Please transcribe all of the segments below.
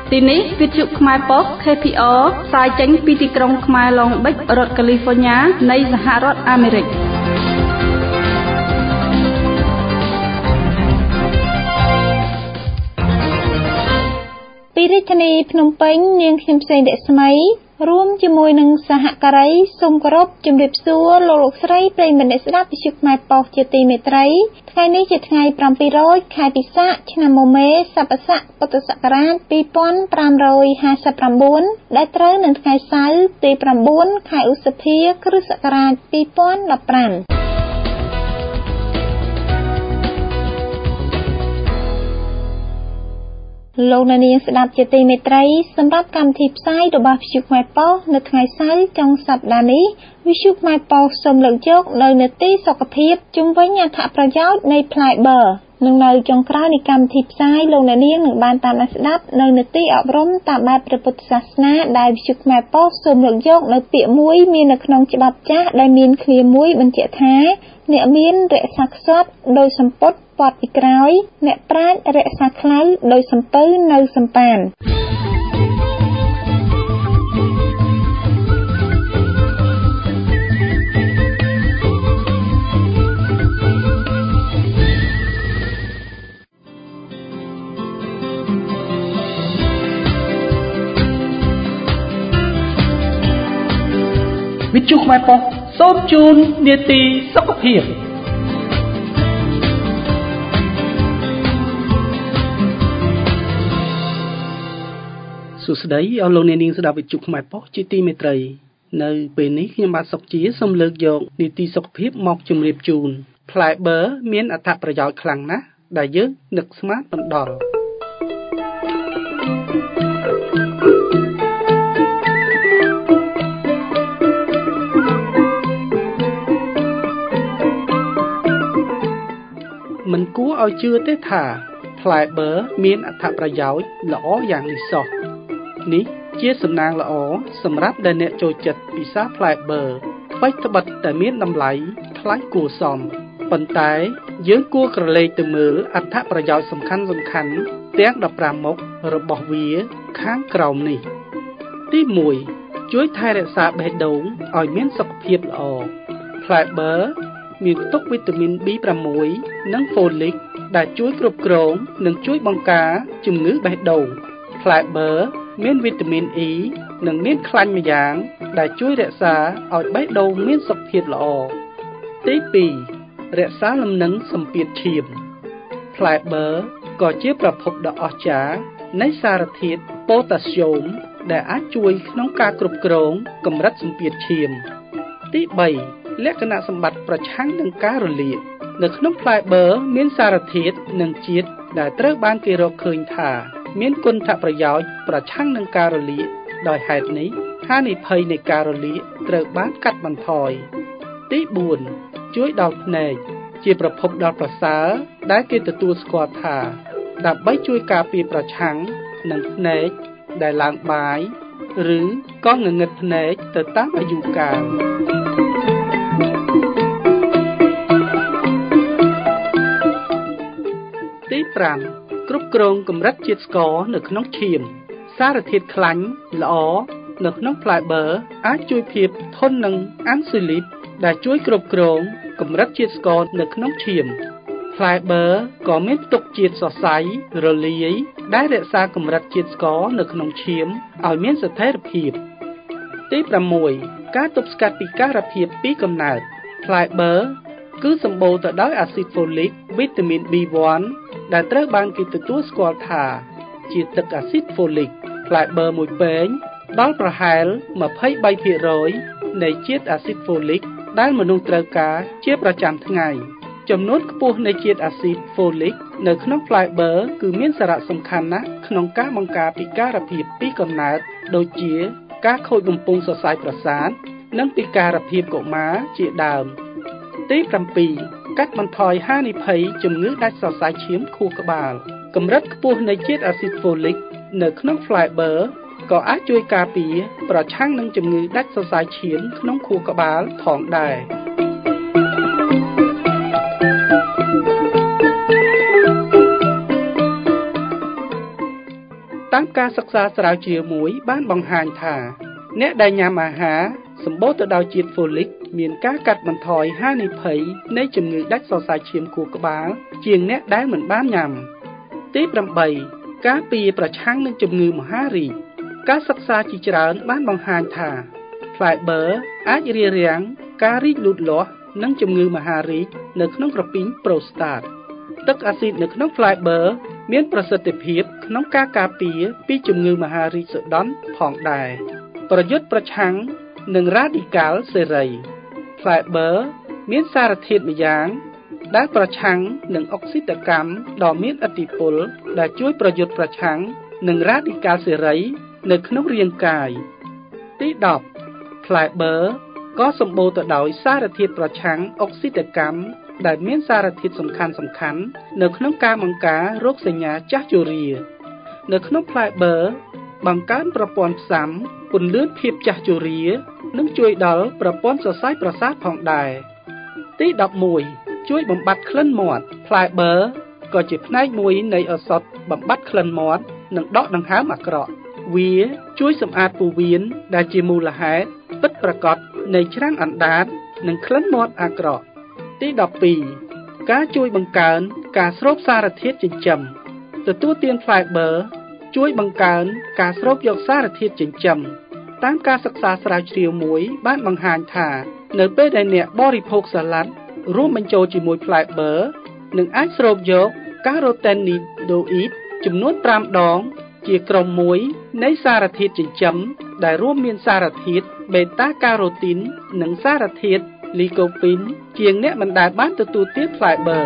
ទីនេះវិទ្យុខ្មែរប៉ុស្តិ៍ KPR ផ្សាយចេញពីទីក្រុងខ្មែរឡុងបិចរដ្ឋកាលីហ្វ័រញ៉ានៃសហរដ្ឋអាមេរិកពីរាជធានីភ្នំពេញនាងខ្ញុំផ្សេងរស្មីរួមជាមួយនឹងសហការីសូមគោរពជំរាបសួរលោកស្រីប្រិយមិត្តអ្នកស្ដាប់វិទ្យុខ្មែរប៉ុស្តិ៍ជាទីមេត្រីថ្ងៃនេះជាថ្ងៃ700ខែពិសាខឆ្នាំមមេសប្បស័កពុទ្ធសករាជ2559ដែលត្រូវនឹងថ្ងៃសៅរ៍ទី9ខែឧសភាគ្រិស្តសករាជ2015លោកអ្នកនាងស្ដាប់ជាទីមេត្រីសម្រាប់កម្មវិធីផ្សាយរបស់វិទ្យុខ្មែរប៉ុស្តិ៍នៅថ្ងៃសៅរ៍ចុងសប្តាហ៍នេះវិទ្យុខ្មែរប៉ុស្តិ៍សូមលើកយកនៅនីតិសុខភាពជុំវិញអត្ថប្រយោជន៍នៃផ្លែបឺរនិងនៅចុងក្រោយនៃកម្មវិធីផ្សាយលោកអ្នកនាងនឹងបានតាមដានស្ដាប់នៅនីតិអប់រំតាមបែបព្រះពុទ្ធសាសនាដែលវិទ្យុខ្មែរប៉ុស្តិ៍សូមលើកយកនៅពាក្យមួយមាននៅក្នុងច្បាប់ចាស់ដែលមានឃ្លាមួយបញ្ជាក់ថាអ្នកមានរក្សាខ្សត់ដោយសម្ពុតពាត់ពីក្រោយអ្នកប្រាជ្ញរក្សាខ្លៅដោយសំពៅនៅសំប៉ានវិទ្យុខ្មែរប៉ុស្តិ៍សូមជូននីតិសុខភាពសួស្តីអស់លោកអ្នកនាងស្ដាប់វិទ្យុខ្មែរប៉ុស្តិ៍ជាទីមេត្រីនៅពេលនេះខ្ញុំបាទសុកជាសូមលើកយកនីតិសុខភាពមកជម្រាបជូនផ្លែបឺរមានអត្ថប្រយោជន៍ខ្លាំងណាស់ដែលយើងនឹកស្មានមិនដល់មិនគួរឲ្យជឿទេថាផ្លែបឺរមានអត្ថប្រយោជន៍ល្អយ៉ាងនេះសោះនេះជាសំណាងល្អសម្រាប់ដែលអ្នកចូលចិត្តពិសាផ្លែបឺរថ្មីត្បិតតែមានតម្លៃថ្លៃគួរសមប៉ុន្តែយើងគួរក្រឡេកទៅមើលអត្ថប្រយោជន៍សំខាន់ៗទាំង15មុខរបស់វាខាងក្រោមនេះទី1ជួយថែរក្សាបេះដូងឲ្យមានសុខភាពល្អផ្លែបឺរមានផ្ទុកវីតាមីន B6 និងហ្វូលិកដែលជួយគ្រប់គ្រងនិងជួយបង្ការជំងឺបេះដូងផ្លែបឺរមានវីតាមីន E និងមានខ្លាញ់ម្យ៉ាងដែលជួយរក្សាឲ្យបេះដូងមានសុខភាពល្អទី2រក្សាលំនឹងសម្ពាធឈាមផ្លែបឺរក៏ជាប្រភពដ៏អស្ចារ្យនៃសារធាតុប៉ូតាស្យូមដែលអាចជួយក្នុងការគ្រប់គ្រងកម្រិតសម្ពាធឈាមទី3លក្ខណៈសម្បត្តិប្រឆាំងនឹងការរលាកនៅក្នុងផ្លែបឺរមានសារធាតុនិងជាតិដែលត្រូវបានគេរកឃើញថាមានគុណប្រយោជន៍ប្រឆាំងនឹងការរលាកដោយហេតុនេះហានិភ័យនៃការរលាកត្រូវបានកាត់បន្ថយទី4ជួយដល់ភ្នែកជាប្រភពដ៏ប្រសើរដែលគេទទួលស្គាល់ថាដើម្បីជួយការពារប្រឆាំងនឹងភ្នែកដែលឡើងបាយឬក៏ងងឹតភ្នែកទៅតាមអាយុកាលទី5គ្រប់គ្រងកម្រិតជាតិស្ករនៅក្នុងឈាមសារធាតុខ្លាញ់ល្អនៅក្នុងផ្លែបឺរអាចជួយភាពធន់នឹងអាំស៊ូលីនដែលជួយគ្រប់គ្រងកម្រិតជាតិស្ករនៅក្នុងឈាមផ្លែបឺរក៏មានផ្ទុកជាតិសរសៃរលាយដែលរក្សាកម្រិតជាតិស្ករនៅក្នុងឈាមឲ្យមានស្ថិរភាពទី6ការទប់ស្កាត់ពិការភាពពីកំណើតផ្លែបឺរគឺសម្បូរទៅដោយអាស៊ីតហ្វូលិកវីតាមីន B1 ដែលត្រូវបានគេទទួលស្គាល់ថាជាទឹកអាស៊ីតហ្វូលិកផ្លែបឺរមួយពែងដល់ប្រហែល 23% នៃជាតិអាស៊ីតហ្វូលិកដែលមនុស្សត្រូវការជាប្រចាំថ្ងៃចំនួនខ្ពស់នៃជាតិអាស៊ីតហ្វូលិកនៅក្នុងផ្លែបឺរគឺមានសារៈសំខាន់ណាស់ក្នុងការបង្ការពិការភាពពីកំណើតដូចជាការខូចបំពង់សរសៃប្រសាទនិងពិការភាពកុមារជាដើមទី7កាត់បន្ថយហានិភ័យជំងឺដាច់សរសៃឈាមខួរក្បាលកម្រិតខ្ពស់នៃជាតិអាស៊ីតហ្វូលិកនៅក្នុងផ្លែបឺរក៏អាចជួយការពារប្រឆាំងនឹងជំងឺដាច់សរសៃឈាមក្នុងខួរក្បាលផងដែរតតាមការសិក្សាស្រាវជ្រាវមួយបានបង្ហាញថាអ្នកដែលញ៉ាំអាហារសម្បូរទៅដោយជាតិហ្វូលិកមានការកាត់បន្ថយហានិភ័យនៃជំងឺដាច់សរសៃឈាមខួរក្បាលជាងអ្នកដែលមិនបានញ៉ាំទី8ការពារប្រឆាំងនឹងជំងឺមហារីកការសិក្សាជាច្រើនបានបង្ហាញថាផ្លែបឺរអាចរារាំងការរីកលូតលាស់និងជំងឺមហារីកនៅក្នុងក្រពីងប្រូស្តាតទឹកអាស៊ីតនៅក្នុងផ្លែបឺរមានប្រសិទ្ធភាពក្នុងការការពារពីជំងឺមហារីកសូដន់ផងដែរប្រយុទ្ធប្រឆាំងនឹងរ៉ាឌីកាល់សេរីផ្លែបឺរមានសារធាតុម្យ៉ាងដែលប្រឆាំងនឹងអុកស៊ីតកម្មដ៏មានឥទ្ធិពលដែលជួយប្រយុទ្ធប្រឆាំងនឹងរ៉ាឌីកាល់សេរីនៅក្នុងរាងកាយទី10ផ្លែបឺរក៏សម្បូរទៅដោយសារធាតុប្រឆាំងអុកស៊ីតកម្មដែលមានសារធាតុសំខាន់ៗនៅក្នុងការបង្ការរោគសញ្ញាចាស់ជរានៅក្នុងផ្លែបឺរបង្កើនប្រព័ន្ធផ្សាំពន្លឿនភាពចាស់ជរានិងជួយដល់ប្រព័ន្ធសរសៃប្រសាទផងដែរទី11ជួយបំបត្តិក្លិនមាត់ផ្លែបឺរក៏ជាផ្នែកមួយនៃឱសថបំបត្តិក្លិនមាត់និងដកដង្ហើមអាក្រក់វាជួយសម្អាតពោះវៀនដែលជាមូលហេតុពិតប្រាកដនៃច្រាំងអណ្ដាតនិងក្លិនមាត់អាក្រក់ទី12ការជួយបង្កើនការស្រូបសារធាតុចិញ្ចឹមទទួលទានផ្លែបឺរជួយបង្កើនការស្រូបយកសារធាតុចិញ្ចឹមតាមការសិក្សាស្រាវជ្រាវមួយបានបង្ហាញថានៅពេលដែលអ្នកបរិភោគសាឡាត់រួមបញ្ចូលជាមួយផ្លែបឺរនឹងអាចស្រូបយកការ៉ូតេនីដូអ៊ីតចំនួន5ដងជាក្រុមមួយនៃសារធាតុចិញ្ចឹមដែលរួមមានសារធាតុបេតាការ៉ូទីននិងសារធាតុលីកូពីនជាងអ្នកមិនដែលបានទទួលទានផ្លែបឺរ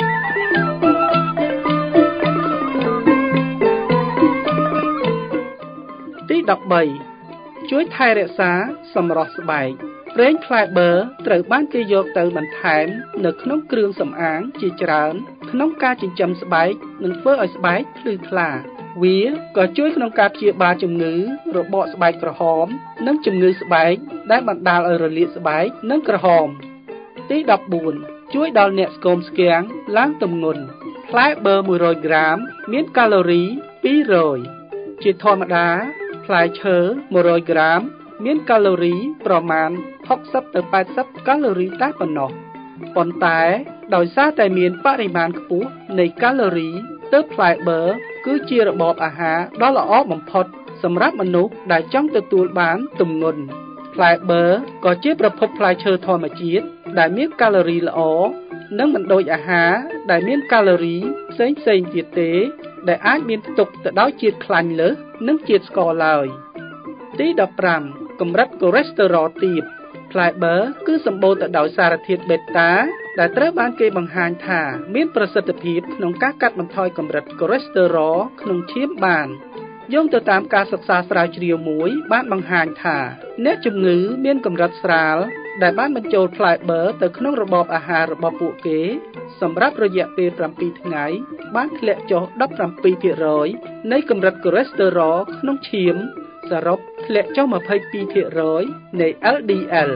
ទី13ជួយថែរក្សាសម្រស់ស្បែកប្រេងផ្លែបឺរត្រូវបានគេយកទៅបន្ថែមនៅក្នុងគ្រឿងសម្អាងជាច្រើនក្នុងការចិញ្ចឹមស្បែកនិងធ្វើឲ្យស្បែកភ្លឺថ្លាវាក៏ជួយក្នុងការព្យាបាលជំងឺរបកស្បែកក្រហមនិងជំងឺស្បែកដែលបណ្ដាលឲ្យរលាកស្បែកនិងក្រហមទី14ជួយដល់អ្នកស្គមស្គាំងឡើងទម្ងន់ផ្លែបឺរ100ក្រាមមានកាឡូរី200ជាធម្មតាផ្លែឈើ100ក្រាមមានកាឡូរីប្រមាណ60ទៅ80កាឡូរីតែប៉ុណ្ណោះប៉ុន្តែដោយសារតែមានបរិមាណខ្ពស់នៃកាឡូរីទើបផ្លែបឺរគឺជារបបអាហារដ៏ល្អបំផុតសម្រាប់មនុស្សដែលចង់ទទួលបានទម្ងន់ផ្លែបឺរក៏ជាប្រភពផ្លែឈើធម្មជាតិដែលមានកាឡូរីល្អនិងមិនដូចអាហារដែលមានកាឡូរីផ្សេងទៀតទេដែលអាចមានផ្ទុកទៅដោយជាតិខ្លាញ់លើសនិងជាតិស្ករឡើយទី15កម្រិតកូលេស្តេរ៉ុលទាបផ្លែបឺរគឺសម្បូរទៅដោយសារធាតុបេតាដែលត្រូវបានគេបង្ហាញថាមានប្រសិទ្ធភាពក្នុងការកាត់បន្ថយកម្រិតកូលេស្តេរ៉ុលក្នុងឈាមបានយោងទៅតាមការសិក្សាស្រាវជ្រាវមួយបានបង្ហាញថាអ្នកជំងឺមានកម្រិតស្រាលដែលបានបញ្ចូលផ្លែបឺរទៅក្នុងរបបអាហាររបស់ពួកគេសម្រាប់រយៈពេល7ថ្ងៃបានធ្លាក់ចុះ 17% នៃកម្រិតកូលេស្តេរ៉ុលក្នុងឈាមសរុបធ្លាក់ចុះ 22% នៃ LDL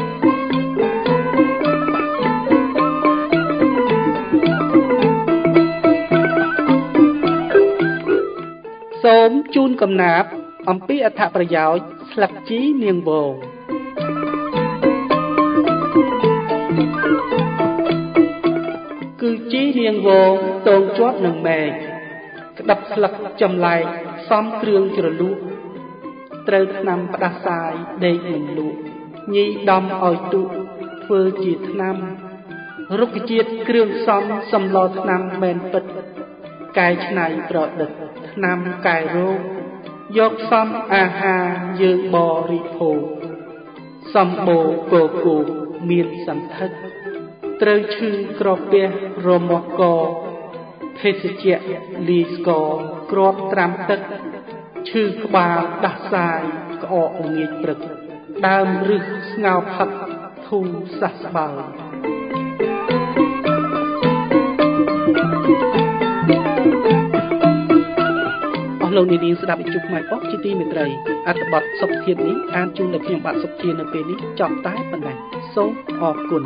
សូមជូនកំណាព្យអំពីអត្ថប្រយោជន៍ស្លឹកជីនាងវងគឺជីនាងវងតងជាប់នឹងមែកក្តាប់ស្លឹកចម្លែកសំគ្រឿងជ្រលក់ត្រូវថ្នាំផ្ដាសាយដេកនឹងលក់ញីដំឲ្យទុកធ្វើជាថ្នាំរុក្ខជាតិគ្រឿងផ្សំសម្លថ្នាំមែនពិតកែច្នៃប្រឌិតថ្នាំកែរោគយកផ្សំអាហារយើងបរិភោគសម្បូរកគោមានសន្ធឹកត្រូវឈឺក្រពះរមាស់កភេសជ្ជៈលីស្ករគ្រាប់ត្រាំទឹកឈឺក្បាលដាស់សាយក្អកងាយព្រឹកដើមរឹសស្ងោផឹកធូរសះស្បើយលោកនាងស្ដាប់វិទ្យុខ្មែរប៉ុស្តិ៍ជាទីមេត្រីអត្ថបទសុខធាតុនេះអានជូនដល់ខ្ញុំបាទសុខធាតុនៅពេលនេះចប់តែប៉ុណ្ណេះសូមអរគុណ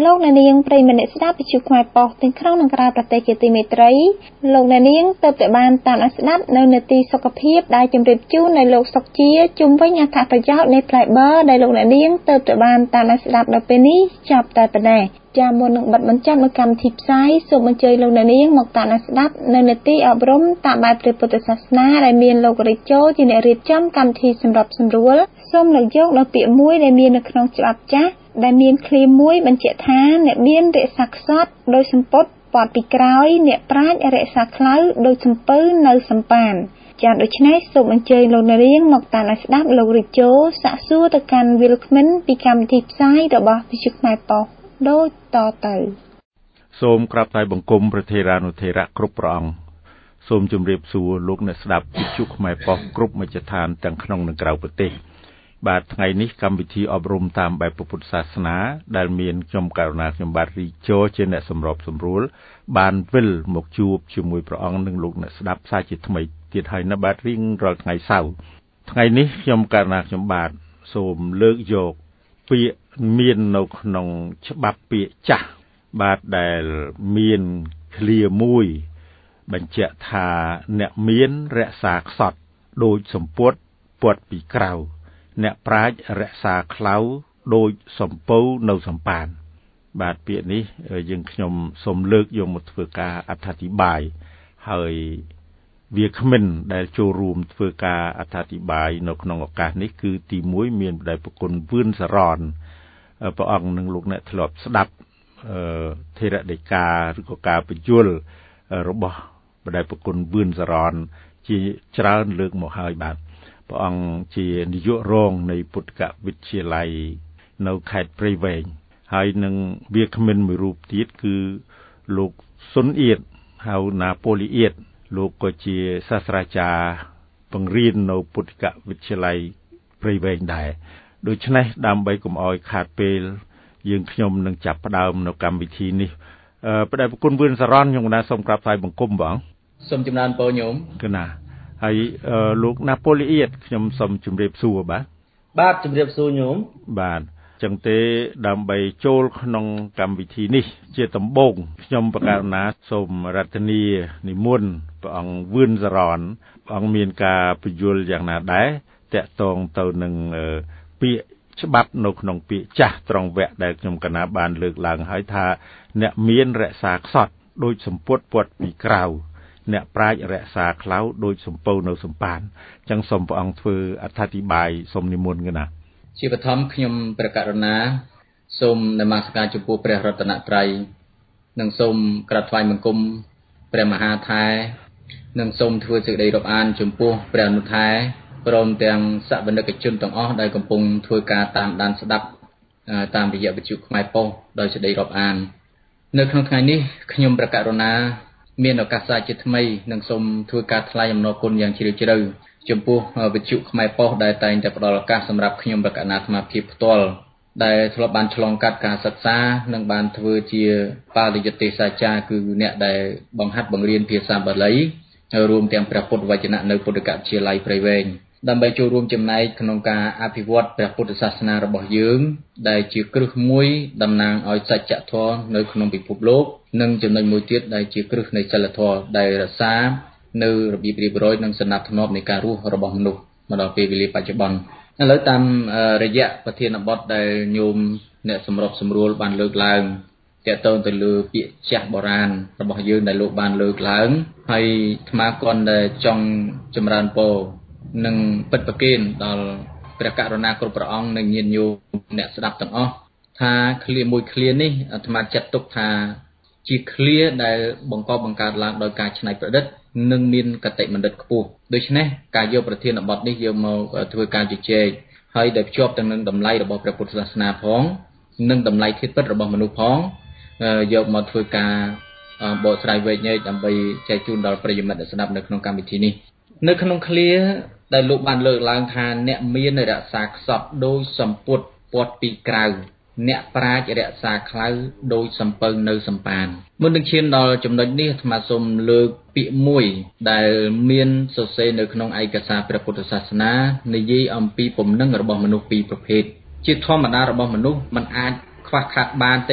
លោកអ្នកនាងប្រិយមិត្តអ្នកស្ដាប់វិទ្យុខ្មែរប៉ុស្តិ៍ទាំងក្នុងនិងក្រៅប្រទេសជាទីមេត្រីលោកអ្នកនាងទើបតែបានតាមដានស្ដាប់នៅនាទីសុខភាពដែលជម្រាបជូននៅលោកសុកជាជុំវិញអត្ថប្រយោជន៍នៃផ្លែបឺដែលលោកអ្នកនាងទើបតែបានតាមដានស្ដាប់នៅពេលនេះចប់តែប៉ុណ្ណេះចាមុននឹងបិទបញ្ចប់នៅកម្មវិធីផ្សាយសូមអញ្ជើញលោកអ្នកនាងមកតាមដានស្ដាប់នៅនាទីអប់រំតាមបែបព្រះពុទ្ធសាសនាដែលមានលោករាជជោជាអ្នករៀបចំកម្មវិធីសម្របសម្រួលសូមលើកយកនៅពាក្យមួយដែលមាននៅក្នុងច្បាប់ចាស់ដែលមានឃ្លាមួយបញ្ជាក់ថាអ្នកមានរក្សាខ្សត់ដោយសម្ពុតពាត់ពីក្រោយអ្នកប្រាជ្ញរក្សាខ្លៅដោយសំពៅនៅសំប៉ានចាដូច្នេះសូមអញ្ជើញលោកអ្នកនាងមកតាមដានស្ដាប់លោករាជជោសាកសួរទៅកាន់វិលក្មិនពីកម្មវិធីផ្សាយរបស់វិទ្យុខ្មែរប៉ុស្តិ៍ដូចតទៅសូមក្រាបថ្វាយបង្គំព្រះថេរានុថេរៈគ្រប់ព្រះអង្គសូមជម្រាបសួរលោកអ្នកស្ដាប់វិទ្យុខ្មែរប៉ុស្តិ៍គ្រប់មជ្ឈដ្ឋានទាំងក្នុងនិងក្រៅប្រទេសបាទថ្ងៃនេះកម្មវិធីអប់រំតាមបែបពុទ្ធសាសនាដែលមានខ្ញុំករុណាខ្ញុំបាទរីជោជាអ្នកសម្របសម្រួលបានវិលមកជួបជាមួយព្រះអង្គនិងលោកអ្នកស្ដាប់សាជាថ្មីទៀតហើយនៅបាទរៀងរាល់ថ្ងៃសៅរ៍ថ្ងៃនេះខ្ញុំករុណាខ្ញុំបាទសូមលើកយកពាក្យមាននៅក្នុងច្បាប់ពាក្យចាស់បាទដែលមានឃ្លាមួយបញ្ជាក់ថាអ្នកមានរក្សាខ្សត់ដូចសម្ពុតពាត់ពីក្រៅអ្នកប្រាជ្ញរក្សាខ្លៅដូចសំពៅនៅសំប៉ានបាទពាក្យនេះយើងខ្ញុំសូមលើកយកមកធ្វើការអត្ថាធិប្បាយហើយវាគ្មិនដែលចូលរួមធ្វើការអត្ថាធិប្បាយនៅក្នុងឱកាសនេះគឺទី1មានបដិប្រគុណវឿនសរនព្រះអង្គនឹងលោកអ្នកធ្លាប់ស្ដាប់ធេរដីកាឬក៏ការបញ្យល់របស់បដិប្រគុណវឿនសរនជាច្រើនលើកមកហើយបាទព្រះអង្គជានាយករងនៃពុទ្ធិកវិទ្យាល័យនៅខេត្តព្រៃវែងហើយនឹងវាគ្មិនមួយរូបទៀតគឺលោកសុនអៀតហៅណាប៉ូលីអៀតលោកក៏ជាសាស្ត្រាចារ្យបង្រៀននៅពុទ្ធិកវិទ្យាល័យព្រៃវែងដែរដូច្នេះដើម្បីកុំឲ្យខាតពេលយើងខ្ញុំនឹងចាប់ផ្ដើមនៅកម្មវិធីនេះបដិប្រគុណវឿនសរនខ្ញុំណាសូមក្រាបថ្វាយបង្គំបងសូមចំណានពរញោមគណាហើយលោកណាប៉ូលីអៀតខ្ញុំសូមជម្រាបសួរបាទជម្រាបសួរញោមបាទចឹងទេដើម្បីចូលក្នុងកម្មវិធីនេះជាដំបូងខ្ញុំបកករណាសូមរតនានិមន្តព្រះអង្គវឿនសរនព្រះអង្គមានការពន្យល់យ៉ាងណាដែរតាក់ទងទៅនឹងពាក្យច្បាប់នៅក្នុងពាក្យចាស់ត្រង់វគ្គដែលខ្ញុំកណាបានលើកឡើងហើយថាអ្នកមានរក្សាខ្សត់ដូចសម្ពុតពាត់ពីក្រៅអ្នកប្រាជ្ញរក្សាខ្លៅដូចសំពៅនៅសំប៉ានចឹងសូមព្រះអង្គធ្វើអត្ថាធិប្បាយសូមនិមន្តកណាជាបឋមខ្ញុំព្រះករុណាសូមនមស្ការចំពោះព្រះរតនត្រ័យនិងសូមក្រាបថ្វាយបង្គំព្រះមហាថែនិងសូមធ្វើសេចក្តីរាប់អានចំពោះព្រះអនុថែព្រមទាំងសវនិកជនទាំងអស់ដែលកំពុងធ្វើការតាមដានស្ដាប់តាមរយៈវិទ្យុខ្មែរប៉ុស្តិ៍ដោយសេចក្តីរាប់អាននៅក្នុងថ្ងៃនេះខ្ញុំព្រះករុណាមានឱកាសជាថ្មីនិងសូមធ្វើការថ្លែងអំណរគុណយ៉ាងជ្រាលជ្រៅចំពោះវិទ្យុខ្មែរប៉ុស្តិ៍ដែលតែងតែផ្ដល់ឱកាសសម្រាប់ខ្ញុំប្រកាសអាត្មាភាពផ្ទាល់ដែលធ្លាប់បានឆ្លងកាត់ការសិក្សានិងបានធ្វើជាបរិយាទេសអាចារ្យគឺអ្នកដែលបង្ហាត់បង្រៀនភាសាបាលីរួមទាំងព្រះពុទ្ធវចនៈនៅពុទ្ធិកវិទ្យាល័យព្រៃវែងដើម្បីចូលរួមចំណែកក្នុងការអភិវឌ្ឍព្រះពុទ្ធសាសនារបស់យើងដែលជាគ្រឹះមួយតំណាងឲ្យសច្ចធម៌នៅក្នុងពិភពលោកនិងចំណុចមួយទៀតដែលជាគ្រឹះនៃសិលធម៌ដែលរក្សានៅរបៀបរៀបរយនិងសណ្ដាប់ធ្នាប់នៃការរស់របស់មនុស្សមកដល់ពេលវេលាបច្ចុប្បន្នឥឡូវតាមរយៈប្រធានបទដែលញោមអ្នកសម្របសម្រួលបានលើកឡើងទាក់ទងទៅលើពាក្យចាស់បុរាណរបស់យើងដែលលោកបានលើកឡើងហើយអាត្មាគាត់ដែលចង់ចម្រើនពរនិងពិតប្រកេនដល់ព្រះករុណាគ្រប់ព្រះអង្គនិងញាតិញោមអ្នកស្ដាប់ទាំងអស់ថាឃ្លាមួយឃ្លានេះអាត្មាចាត់ទុកថាជាឃ្លាដែលបង្កប់បង្កើតឡើងដោយការច្នៃប្រឌិតនិងមានកតេបណ្ឌិតខ្ពស់ដូច្នេះការយកប្រធានបទនេះយកមកធ្វើការជជែកហើយដែលភ្ជាប់ទៅនឹងតម្លៃរបស់ព្រះពុទ្ធសាសនាផងនិងតម្លៃធាតុពិតរបស់មនុស្សផងយកមកធ្វើការបកស្រាយវែកញែកដើម្បីចែកជូនដល់ប្រិយមិត្តដែលស្ដាប់នៅក្នុងកម្មវិធីនេះនៅក្នុងឃ្លាដែលលោកបានលើកឡើងថាអ្នកមានរក្សាខ្សត់ដោយសម្ពុតពាត់ពីក្រៅអ្នកប្រាជ្ញរក្សាខ្លៅដោយសំពៅនៅសំប៉ានមុននឹងឈានដល់ចំណុចនេះអាត្មាសូមលើកពាក្យមួយដែលមានសរសេរនៅក្នុងឯកសារព្រះពុទ្ធសាសនានិយាយអំពីពំនឹងរបស់មនុស្សពីរប្រភេទជាធម្មតារបស់មនុស្សมันអាចខ្វះខាតបានទេ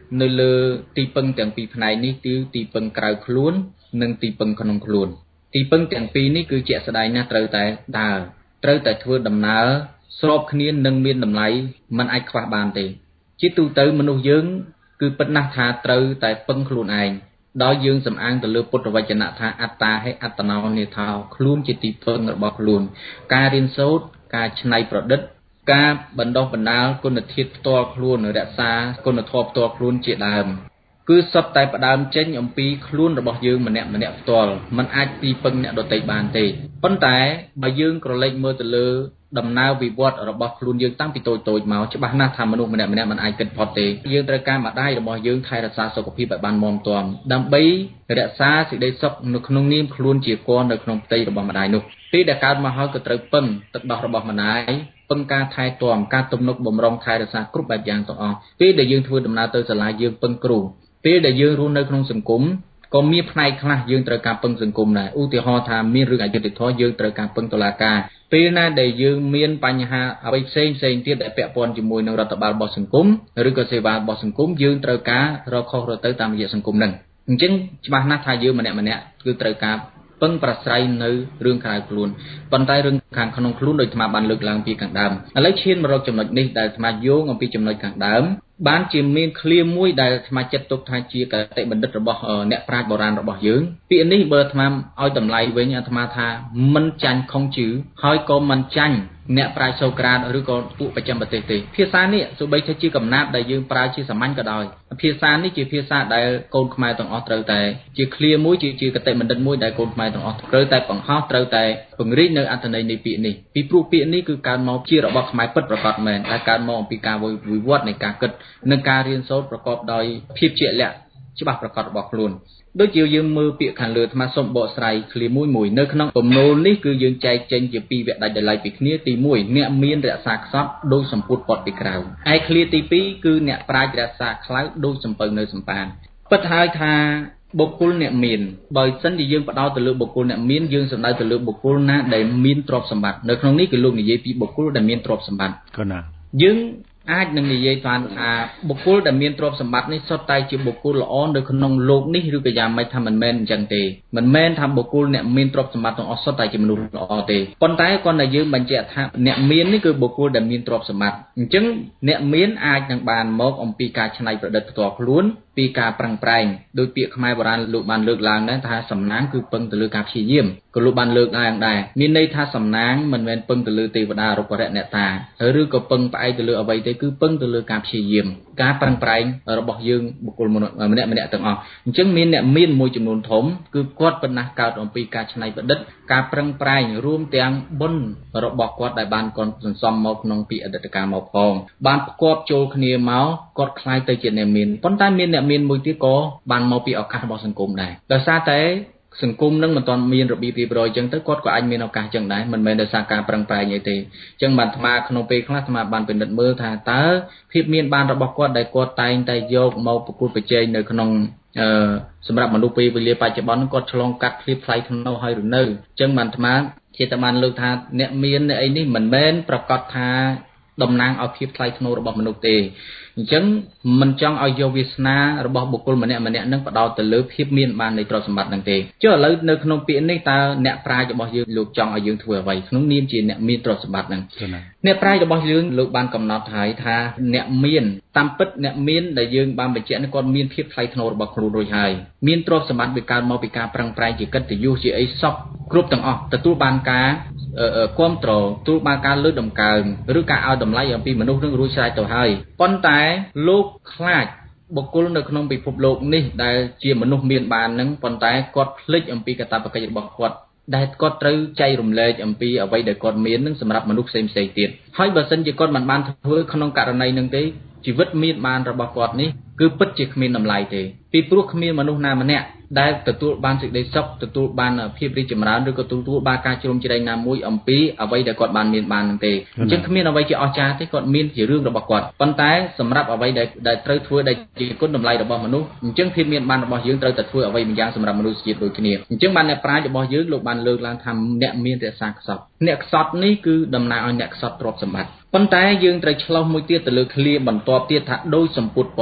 នៅលើទីពឹងទាំងពីរផ្នែកនេះគឺទីពឹងក្រៅខ្លួននិងទីពឹងក្នុងខ្លួនទីពឹងទាំងពីរនេះគឺជាក់ស្ដែងណាស់ត្រូវតែដើរត្រូវតែធ្វើដំណើរស្របគ្នានិងមានតម្លៃមិនអាចខ្វះបានទេជាទូទៅមនុស្សយើងគឺពិតណាស់ថាត្រូវតែពឹងខ្លួនឯងដោយយើងសំអាងទៅលើពុទ្ធវចនៈថាអត្តាហេអត្តនោនិថោខ្លួនជាទីពឹងរបស់ខ្លួនការរៀនសូត្រការច្នៃប្រឌិតការបណ្ដុះបណ្ដាលគុណធាតុផ្ទាល់ខ្លួនរក្សាគុណធម៌ផ្ទាល់ខ្លួនជាដើមគឺសុទ្ធតែផ្ដើមចេញអំពីខ្លួនរបស់យើងម្នាក់ផ្ទាល់មិនអាចទីពឹងអ្នកដទៃបានទេប៉ុន្តែបើយើងក្រឡេកមើលទៅលើដំណើរវិវត្តរបស់ខ្លួនយើងតាំងពីតូចមកច្បាស់ណាស់ថាមនុស្សម្នាក់មិនអាចគិតផុតទេយើងត្រូវការម្ដាយរបស់យើងថែរក្សាសុខភាពឲ្យបានមាំទាំដើម្បីរក្សាសេចក្តីសុខនៅក្នុងនាមខ្លួនជាគល់នៅក្នុងផ្ទៃរបស់ម្ដាយនោះពេលដែលកើតមកហើយក៏ត្រូវពឹងទឹកដោះរបស់ម្ដាយពឹងការថែទាំការទំនុកបំរុងថែរក្សាគ្រប់បែបយ៉ាងទាំងអស់ពេលដែលយើងធ្វើដំណើរទៅសាលាយើងពឹងគ្រូពេលដែលយើងរស់នៅក្នុងសង្គមក៏មានផ្នែកខ្លះយើងត្រូវការពឹងសង្គមដែរឧទាហរណ៍ថាមានរឿងអយុត្តិធម៌យើងត្រូវការពឹងតុលាការពេលណាដែលយើងមានបញ្ហាអ្វីផ្សេងទៀតដែលពាក់ព័ន្ធជាមួយនឹងរដ្ឋបាលរបស់សង្គមឬក៏សេវារបស់សង្គមយើងត្រូវការរកខុសរទៅតាមរយៈសង្គមហ្នឹងអញ្ចឹងច្បាស់ណាស់ថាយើងម្នាក់គឺត្រូវការពឹងប្រស្រ័យនៅរឿងក្រៅខ្លួនប៉ុន្តែរឿងខាងក្នុងខ្លួនដូចអាត្មាបានលើកឡើងពីខាងដើមឥឡូវឈានមករកចំណុចនេះដែលអាត្មាយោងអំពីចំណុចខាងដើមបានជាមានឃ្លាមួយដែលអាត្មាចាត់ទុកថាជាកតិបណ្ឌិតរបស់អ្នកប្រាជ្ញបុរាណរបស់យើងពាក្យនេះបើអាត្មាឲ្យតម្លៃវិញអាត្មាថាមិនចាញ់ខុងជឺហើយក៏មិនចាញ់អ្នកប្រាជ្ញសូក្រាតឬក៏ពួកបច្ចឹមប្រទេសទេភាសានេះសូម្បីតែជាកំណាព្យដែលយើងប្រើជាសាមញ្ញក៏ដោយភាសានេះជាភាសាដែលកូនខ្មែរទាំងអស់ត្រូវតែជាឃ្លាមួយជាកតិបណ្ឌិតមួយដែលកូនខ្មែរទាំងអស់ត្រូវតែបង្ហោះត្រូវតែពង្រីកនៅអត្ថន័យនៃពាក្យនេះពីព្រោះពាក្យនេះគឺកើតមកជារបស់ខ្មែរពិតប្រាកដមែនដែលកើតមកអំពីការវិវត្តនៃការគិតនិងការរៀនសូត្រប្រកបដោយភាពជាក់លាក់ច្បាស់ប្រាកដរបស់ខ្លួនដូចជាយើងមើលពាក្យខាងលើអាត្មាសូមបកស្រាយឃ្លាមួយនៅក្នុងពំនូលនេះគឺយើងចែកចេញជាពីរវគ្គដាច់ដោយឡែកពីគ្នាទី1អ្នកមានរក្សាខ្សត់ដោយសម្ពុតពត់ពីក្រៅហើយឃ្លាទី2គឺអ្នកប្រាជ្ញរក្សាខ្លៅដោយសំពៅនៅសម្ប៉ានពិតហើយថាបុគ្គលអ្នកមានបើសិនជាយើងបដោតទៅលើបុគ្គលអ្នកមានយើងសំដៅទៅលើបុគ្គលណាដែលមានទ្រព្យសម្បត្តិនៅក្នុងនេះគឺលោកនិយាយពីបុគ្គលដែលមានទ្រព្យសម្បត្តិក៏ណាយើងអាចនឹងនិយាយបានថាបុគ្គលដែលមានទ្រព្យសម្បត្តិនេះសុទ្ធតែជាបុគ្គលល្អនៅក្នុងលោកនេះឬក៏យ៉ាងម៉េចថាមិនមែនអញ្ចឹងទេមិនមែនថាបុគ្គលអ្នកមានទ្រព្យសម្បត្តិទាំងអស់សុទ្ធតែជាមនុស្សល្អទេប៉ុន្តែគ្រាន់តែយើងបញ្ជាក់ថាអ្នកមាននេះគឺបុគ្គលដែលមានទ្រព្យសម្បត្តិអញ្ចឹងអ្នកមានអាចនឹងបានមកអំពីការច្នៃប្រឌិតផ្ទាល់ខ្លួនពីការប្រឹងប្រែងដោយពាក្យខ្មែរបុរាណលោកបានលើកឡើងដែរថាសំណាងគឺពឹងទៅលើការព្យាយាមក៏លោកបានលើកឡើងដែរមានន័យថាសំណាងមិនមែនពឹងទៅលើទេវតារុក្ខរៈអ្នកតាឬក៏ពឹងផ្អែកទៅលើអ្វីទេគឺពឹងទៅលើការព្យាយាមការប្រឹងប្រែងរបស់យើងបុគ្គលម្នាក់ទាំងអស់អញ្ចឹងមានអ្នកមានមួយចំនួនធំគឺគាត់ប៉ុណ្ណាកើតអំពីការច្នៃប្រឌិតការប្រឹងប្រែងរួមទាំងបុណ្យរបស់គាត់ដែលបានគាត់សន្សំមកក្នុងពីអតីតកាលមកផងបានផ្គាប់ចូលគ្នាមកគាត់ខ្លាយទៅជាអ្នកមានប៉ុន្តែមានអ្នកមានមួយទៀតក៏បានមកពីឱកាសរបស់សង្គមដែរដោយសារតែសង្គមនឹងមិនទាន់មានរបៀបរៀបរយអញ្ចឹងទៅគាត់ក៏អាចមានឱកាសអញ្ចឹងដែរមិនមែនដោយសារការប្រឹងប្រែងអីទេអញ្ចឹងបានអាត្មាក្នុងពេលខ្លះអាត្មាបានពិនិត្យមើលថាតើភាពមានបានរបស់គាត់ដែលគាត់តែងតែយកមកប្រគល់ប្រជែងនៅក្នុងសម្រាប់មនុស្សពេលវេលាបច្ចុប្បន្នគាត់ឆ្លងកាត់ភាពថ្លៃថ្នូរហើយឬនៅអញ្ចឹងបានអាត្មាជាតែបានលើកថាអ្នកមានអីនេះមិនមែនប្រកាសថាតំណាងឲ្យភាពថ្លៃថ្នូររបស់មនុស្សទេអញ្ចឹងមិនចង់ឲ្យយកវាសនារបស់បុគ្គលម្នាក់នឹងបដោតទៅលើភាពមានបាននៃទ្រព្យសម្បត្តិនឹងទេចុះឥឡូវនៅក្នុងពាក្យនេះតើអ្នកប្រាជ្ញរបស់យើងលោកចង់ឲ្យយើងធ្វើអ្វីក្នុងនាមជាអ្នកមានទ្រព្យសម្បត្តិនឹងអ្នកប្រាជ្ញរបស់យើងលោកបានកំណត់ហើយថាអ្នកមានតាមពិតអ្នកមានដែលយើងបានបញ្ជាក់នេះគាត់មានភាពថ្លៃថ្នូររបស់ខ្លួនរួចហើយមានទ្រព្យសម្បត្តិវាកើតមកពីការប្រឹងប្រែងជាកិត្តិយសជាអីសពគ្រប់ទាំងអស់ទទួលបានការគាំទ្រទទួលបានការលើកតម្កើងឬការឲ្យតម្លៃអំពីមនុស្សនឹងរួចស្រេចទៅហើយប៉ុន្តែលោកខ្លាចបុគ្គលនៅក្នុងពិភពលោកនេះដែលជាមនុស្សមានបាននឹងប៉ុន្តែគាត់ភ្លេចអំពីកាតព្វកិច្ចរបស់គាត់ដែលគាត់ត្រូវចែករំលែកអំពីអ្វីដែលគាត់មាននឹងសម្រាប់មនុស្សផ្សេងទៀតហើយបើសិនជាគាត់មិនបានធ្វើក្នុងករណីនឹងទេជីវិតមានបានរបស់គាត់នេះគឺពិតជាគ្មានតម្លៃទេពីព្រោះគ្មានមនុស្សណាម្នាក់ដែលទទួលបានសេចក្តីសុខទទួលបានភាពរីកចម្រើនឬក៏ទទួលបានការជ្រុំជ្រែងណាមួយអំពីអ្វីដែលគាត់បានមានបាននឹងទេអញ្ចឹងគ្មានអ្វីជាអស្ចារ្យទេគាត់មានជារឿងរបស់គាត់ប៉ុន្តែសម្រាប់អ្វីដែលត្រូវធ្វើដែលជាគុណតម្លៃរបស់មនុស្សអញ្ចឹងភាពមានបានរបស់យើងត្រូវតែធ្វើអ្វីម្យ៉ាងសម្រាប់មនុស្សជាតិដូចគ្នាអញ្ចឹងបានអ្នកប្រាជ្ញរបស់យើងលោកបានលើកឡើងថាអ្នកមានរក្សាខ្សត់អ្នកខ្សត់នេះគឺតំណាងឲ្យអ្នកខ្សត់ទ្រព្យសម្បត្តិប៉ុន្តែយើងត្រូវឆ្លោះមួយទៀតទៅលើឃ្លាបន្ទាប់ទៀតថាដោយសម្ពុតពត់ពីក្រៅ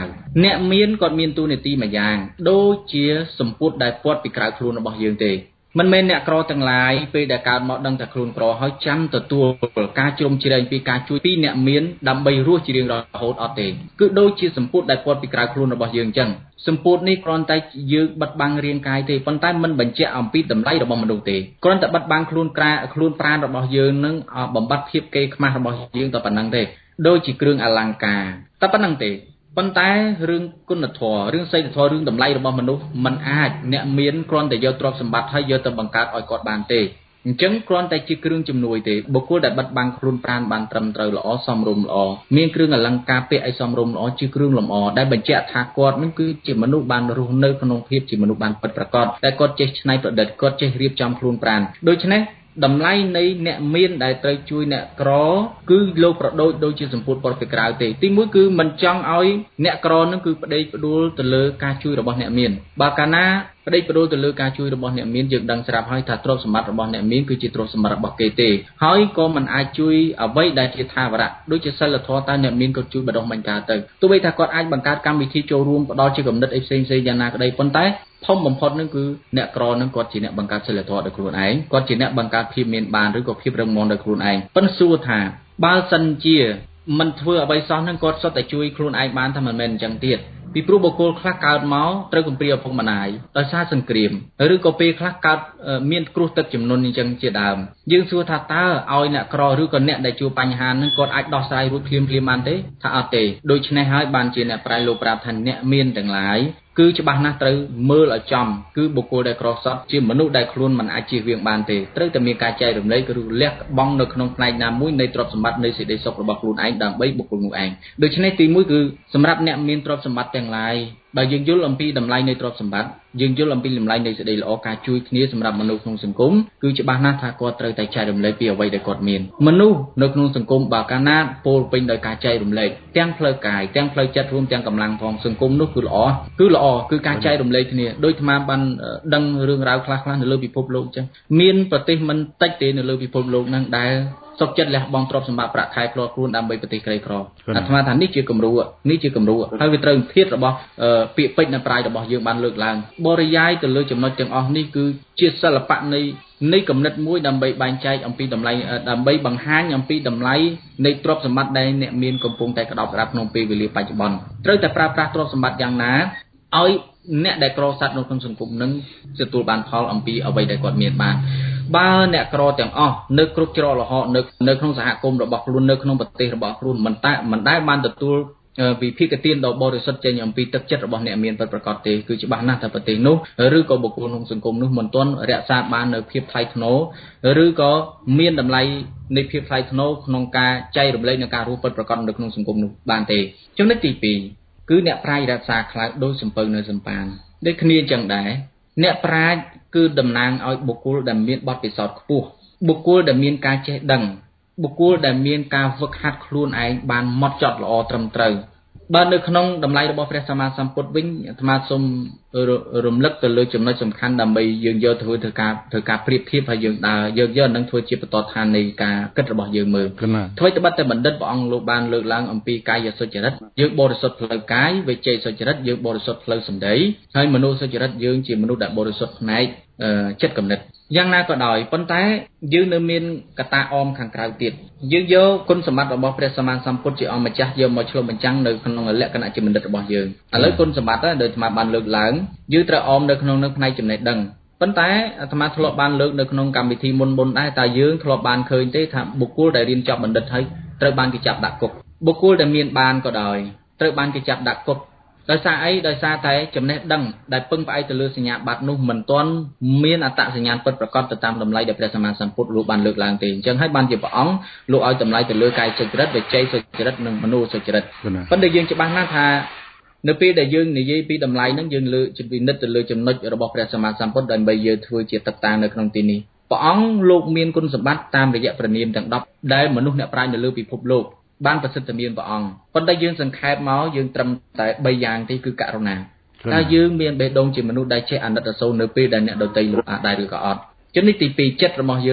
អ្នកមានគាត់មានទូនាទីមួយយ៉ាងដូចជាសម្ពុតដែលពាត់ពីក្រៅខ្លួនរបស់យើងទេមិនមែនអ្នកក្រទាំងឡាយពេលដែលកើតមកដឹងតែខ្លួនក្រហើយចាំទទួលការជ្រុំជ្រែងពីការជួយពីអ្នកមានដើម្បីរស់ជារៀងរហូតអត់ទេគឺដូចជាសម្ពុតដែលពាត់ពីក្រៅខ្លួនរបស់យើងអញ្ចឹងសម្ពុតនេះគ្រាន់តែយើងបិទបាំងរាងកាយទេប៉ុន្តែមិនបញ្ជាក់អំពីតម្លៃរបស់មនុស្សទេគ្រាន់តែបិទបាំងខ្លួនប្រាណរបស់យើងនឹងបំបត្តិភាពកេរខ្មាស់របស់យើងតែប៉ុណ្្នឹងទេដូចជាគ្រឿងអលង្ការតែប៉ុណ្្នឹងទេប៉ុន្តែរឿងគុណធម៌រឿងសីលធម៌រឿងតម្លៃរបស់មនុស្សมันអាចអ្នកមានគ្រាន់តែយកទ្រព្យសម្បត្តិហើយយកទៅបង្កើតឲ្យគាត់បានទេអញ្ចឹងគ្រាន់តែជាគ្រឿងជំនួយទេបុគ្គលដែលបិទបាំងខ្លួនប្រាណបានត្រឹមត្រូវល្អសមរម្យល្អមានគ្រឿងអលង្ការពាក់ឲ្យសមរម្យល្អជាគ្រឿងលម្អដែលបញ្ជាក់ថាគាត់នឹងគឺជាមនុស្សបានរស់នៅក្នុងភាពជាមនុស្សបានពិតប្រាកដតែគាត់ចេះច្នៃប្រឌិតគាត់ចេះរៀបចំខ្លួនប្រាណដូច្នេះតម្លៃនៃអ្នកមានដែលត្រូវជួយអ្នកក្រគឺលោកប្រដូចជាសម្ពុតពណ៌ពីក្រៅទេទីមួយគឺមិនចង់ឲ្យអ្នកក្រនឹងគឺផ្ដេកផ្ដួលទៅលើការជួយរបស់អ្នកមានបើកាលណាផ្ដេកផ្ដួលទៅលើការជួយរបស់អ្នកមានយើងដឹងស្រាប់ហើយថាទ្រព្យសម្បត្តិរបស់អ្នកមានគឺជាទ្រព្យសម្បត្តិរបស់គេទេហើយក៏មិនអាចជួយអ្វីដែលជាថាវរៈដូចជាសិលធម៌តើអ្នកមានក៏ជួយបដិមិនកើតទៅទោះបីថាគាត់អាចបង្កើតកម្មវិធីចូលរួមផ្ដល់ជាគំនិតអីផ្សេងៗយ៉ាងណាក្ដីប៉ុន្តែធំបំផុតនឹងគឺអ្នកក្រនឹងគាត់ជាអ្នកបង្កើតសិលធម៌ដោយខ្លួនឯងគាត់ជាអ្នកបង្កើតភាពមានបានឬក៏ភាពរឹងមាំដោយខ្លួនឯងប៉ុន្តែសួរថាបើសិនជាមិនធ្វើអ្វីសោះនឹងគាត់សុទ្ធតែជួយខ្លួនឯងបានថាមិនមែនអញ្ចឹងទៀតពីព្រោះបុគ្គលខ្លះកើតមកត្រូវគំរាមឪពុកម្ដាយដោយសារសង្គ្រាមឬក៏ពេលខ្លះកើតមានគ្រោះទឹកជំនន់អញ្ចឹងជាដើមយើងសួរថាតើឲ្យអ្នកក្រឬក៏អ្នកដែលជួបបញ្ហានឹងគាត់អាចដោះស្រាយរួចភ្លាមបានទេថាអត់ទេដូច្នេះហើយបានជាអ្នកប្រាជ្ញលោកប្រាប់ថាអ្នកមានទាំងឡាយគឺច្បាស់ណាស់ត្រូវមើលឲ្យចំគឺបុគ្គលដែលក្រសត់ជាមនុស្សដែលខ្លួនមិនអាចជៀសវាងបានទេត្រូវតែមានការចែករំលែកឬលះបង់នៅក្នុងផ្នែកណាមួយនៃទ្រព្យសម្បត្តិនៃសេចក្តីសុខរបស់ខ្លួនឯងដើម្បីបុគ្គលនោះឯងដូច្នេះទីមួយគឺសម្រាប់អ្នកមានទ្រព្យសម្បត្តិទាំងឡាយបើយើងយល់អំពីតម្លៃនៃទ្រព្យសម្បត្តិយើងយល់អំពីតម្លៃនៃសេចក្តីល្អការជួយគ្នាសម្រាប់មនុស្សក្នុងសង្គមគឺច្បាស់ណាស់ថាគាត់ត្រូវតែចែករំលែកពីអ្វីដែលគាត់មានមនុស្សនៅក្នុងសង្គមបើកាលណាពោលពេញដោយការចែករំលែកទាំងផ្លូវកាយទាំងផ្លូវចិត្តរួមទាំងកម្លាំងផងសង្គមនោះគឺល្អគឺការចែករំលែកគ្នាដោយអាត្មាបានដឹងរឿងរ៉ាវខ្លះៗនៅលើពិភពលោកអញ្ចឹងមានប្រទេសមិនតិចទេនៅលើពិភពលោកហ្នឹងដែលសុខចិត្តលះបង់ទ្រព្យសម្បត្តិប្រាក់ខែផ្ទាល់ខ្លួនដើម្បីប្រទេសក្រីក្រអាត្មាថានេះជាគំរូហើយវាត្រូវធាតុរបស់ពាក្យពេចន៍នៃប្រាជ្ញរបស់យើងបានលើកឡើងបរិយាយទៅលើចំណុចទាំងអស់នេះគឺជាសិល្បៈនៃគំនិតមួយដើម្បីបែងចែកអំពីតម្លៃដើម្បីបង្ហាញអំពីតម្លៃនៃទ្រព្យសម្បត្តិដែលអ្នកមានកំពុងតែក្តោបក្តាប់ក្នុងពេលវេលាបច្ចុប្បន្នត្រូវតែប្រើប្រាស់ទ្រព្យសម្បត្តិយ៉ាងណាឲ្យអ្នកដែលក្រសត្វនៅក្នុងសង្គមនឹងទទួលបានផលអំពីអ្វីដែលគាត់មានបានបើអ្នកក្រទាំងអស់នៅគ្រប់ច្រកល្ហកនៅក្នុងសហគមន៍របស់ខ្លួននៅក្នុងប្រទេសរបស់ខ្លួនមិនដែលបានទទួលវិភាគទានដ៏បរិសុទ្ធចេញអំពីទឹកចិត្តរបស់អ្នកមានពិតប្រាកដទេគឺច្បាស់ណាស់ថាប្រទេសនោះឬក៏បុគ្គលក្នុងសង្គមនោះមិនទាន់រក្សាបាននៅភាពថ្លៃថ្នូរឬក៏មានតម្លៃនៃភាពថ្លៃថ្នូរក្នុងការចែករំលែកនៃការរស់ពិតប្រាកដនៅក្នុងសង្គមនោះបានទេចំណុចទី2គឺអ្នកប្រាជ្ញរក្សាខ្លោចដោយសំពៅនៅសម្ប៉ានដូចគ្នាអញ្ចឹងដែរអ្នកប្រាជ្ញគឺតំណាងឲ្យបុគ្គលដែលមានបទពិសោធន៍ខ្ពស់បុគ្គលដែលមានការចេះដឹងបុគ្គលដែលមានការហ្វឹកហាត់ខ្លួនឯងបានហ្មត់ចត់ល្អត្រឹមត្រូវបើនៅក្នុងតម្លៃរបស់ព្រះសម្មាសម្ពុទ្ធវិញអាត្មាសូមរំលឹកទៅលើចំណុចសំខាន់ដើម្បីយើងយកទៅធ្វើការប្រៀបធៀបហើយយើងដើរយកនឹងធ្វើជាបន្តឋាននៃការគិតរបស់យើងមើលធ្វើត្បិតតែបណ្ឌិតព្រះអង្គលោកបានលើកឡើងអំពីកាយសុចរិតយើងបរិសុទ្ធផ្លូវកាយវិជ្ជាសុចរិតយើងបរិសុទ្ធផ្លូវសម្ដីហើយមនោសុចរិតយើងជាមនុស្សដែលបរិសុទ្ធផ្នែកចិត្តគំនិតយ៉ាងណាក៏ដោយប៉ុន្តែយើងនៅមានកត្តាអមខាងក្រៅទៀតយើងយកគុណសម្បត្តិរបស់ព្រះសម្មាសម្ពុទ្ធជាអង្គម្ចាស់យកមកឆ្លុះបញ្ចាំងនៅក្នុងលក្ខណៈជាបណ្ឌិតរបស់យើងឥឡូវគុណសម្បត្តិដែលអាត្មាបានលើកឡើងយើងត្រូវអមនៅក្នុងផ្នែកចំណេះដឹងប៉ុន្តែអាត្មាធ្លាប់បានលើកនៅក្នុងកម្មវិធីមុនដែរតែយើងធ្លាប់បានឃើញទេថាបុគ្គលដែលរៀនចប់បណ្ឌិតហើយត្រូវបានគេចាប់ដាក់គុកបុគ្គលដែលមានបានក៏ដោយត្រូវបានគេចាប់ដាក់គុកដោយសារអីដោយសារតែចំណេះដឹងដែលពឹងផ្អែកទៅលើសញ្ញាបត្រនោះមិនទាន់មានអត្តសញ្ញាណពិតប្រាកដទៅតាមតម្លៃដែលព្រះសម្មាសម្ពុទ្ធលោកបានលើកឡើងទេអញ្ចឹងហើយបានជាព្រះអង្គលោកឲ្យតម្លៃទៅលើកាយសុចរិតវិជ្ជាសុចរិតនិងមនោសុចរិតប៉ុន្តែយើងច្បាស់ណាស់ថានៅពេលដែលយើងនិយាយពីតម្លៃហ្នឹងយើងលើកពិនិត្យទៅលើចំណុចរបស់ព្រះសម្មាសម្ពុទ្ធដើម្បីយើងធ្វើជាទឹកតាំងនៅក្នុងទីនេះព្រះអង្គលោកមានគុណសម្បត្តិតាមរយៈព្រះនាមទាំង10ដែលមនុស្សអ្នកប្រាជ្ញនៅលើពិភពលោកបានប្រសិទ្ធមានព្រះអង្គប៉ុន្តែយើងសង្ខេបមកយើងត្រឹមតែ3យ៉ាងទេគឺករុណាតែយើងមានបេះដូងជាមនុស្សដែលចេះអាណិតអាសូរនៅពេលដែលអ្នកដទៃលំបាកដែរឬក៏អត់ចំណុចទី2ចិត្តរបស់យើងនេះ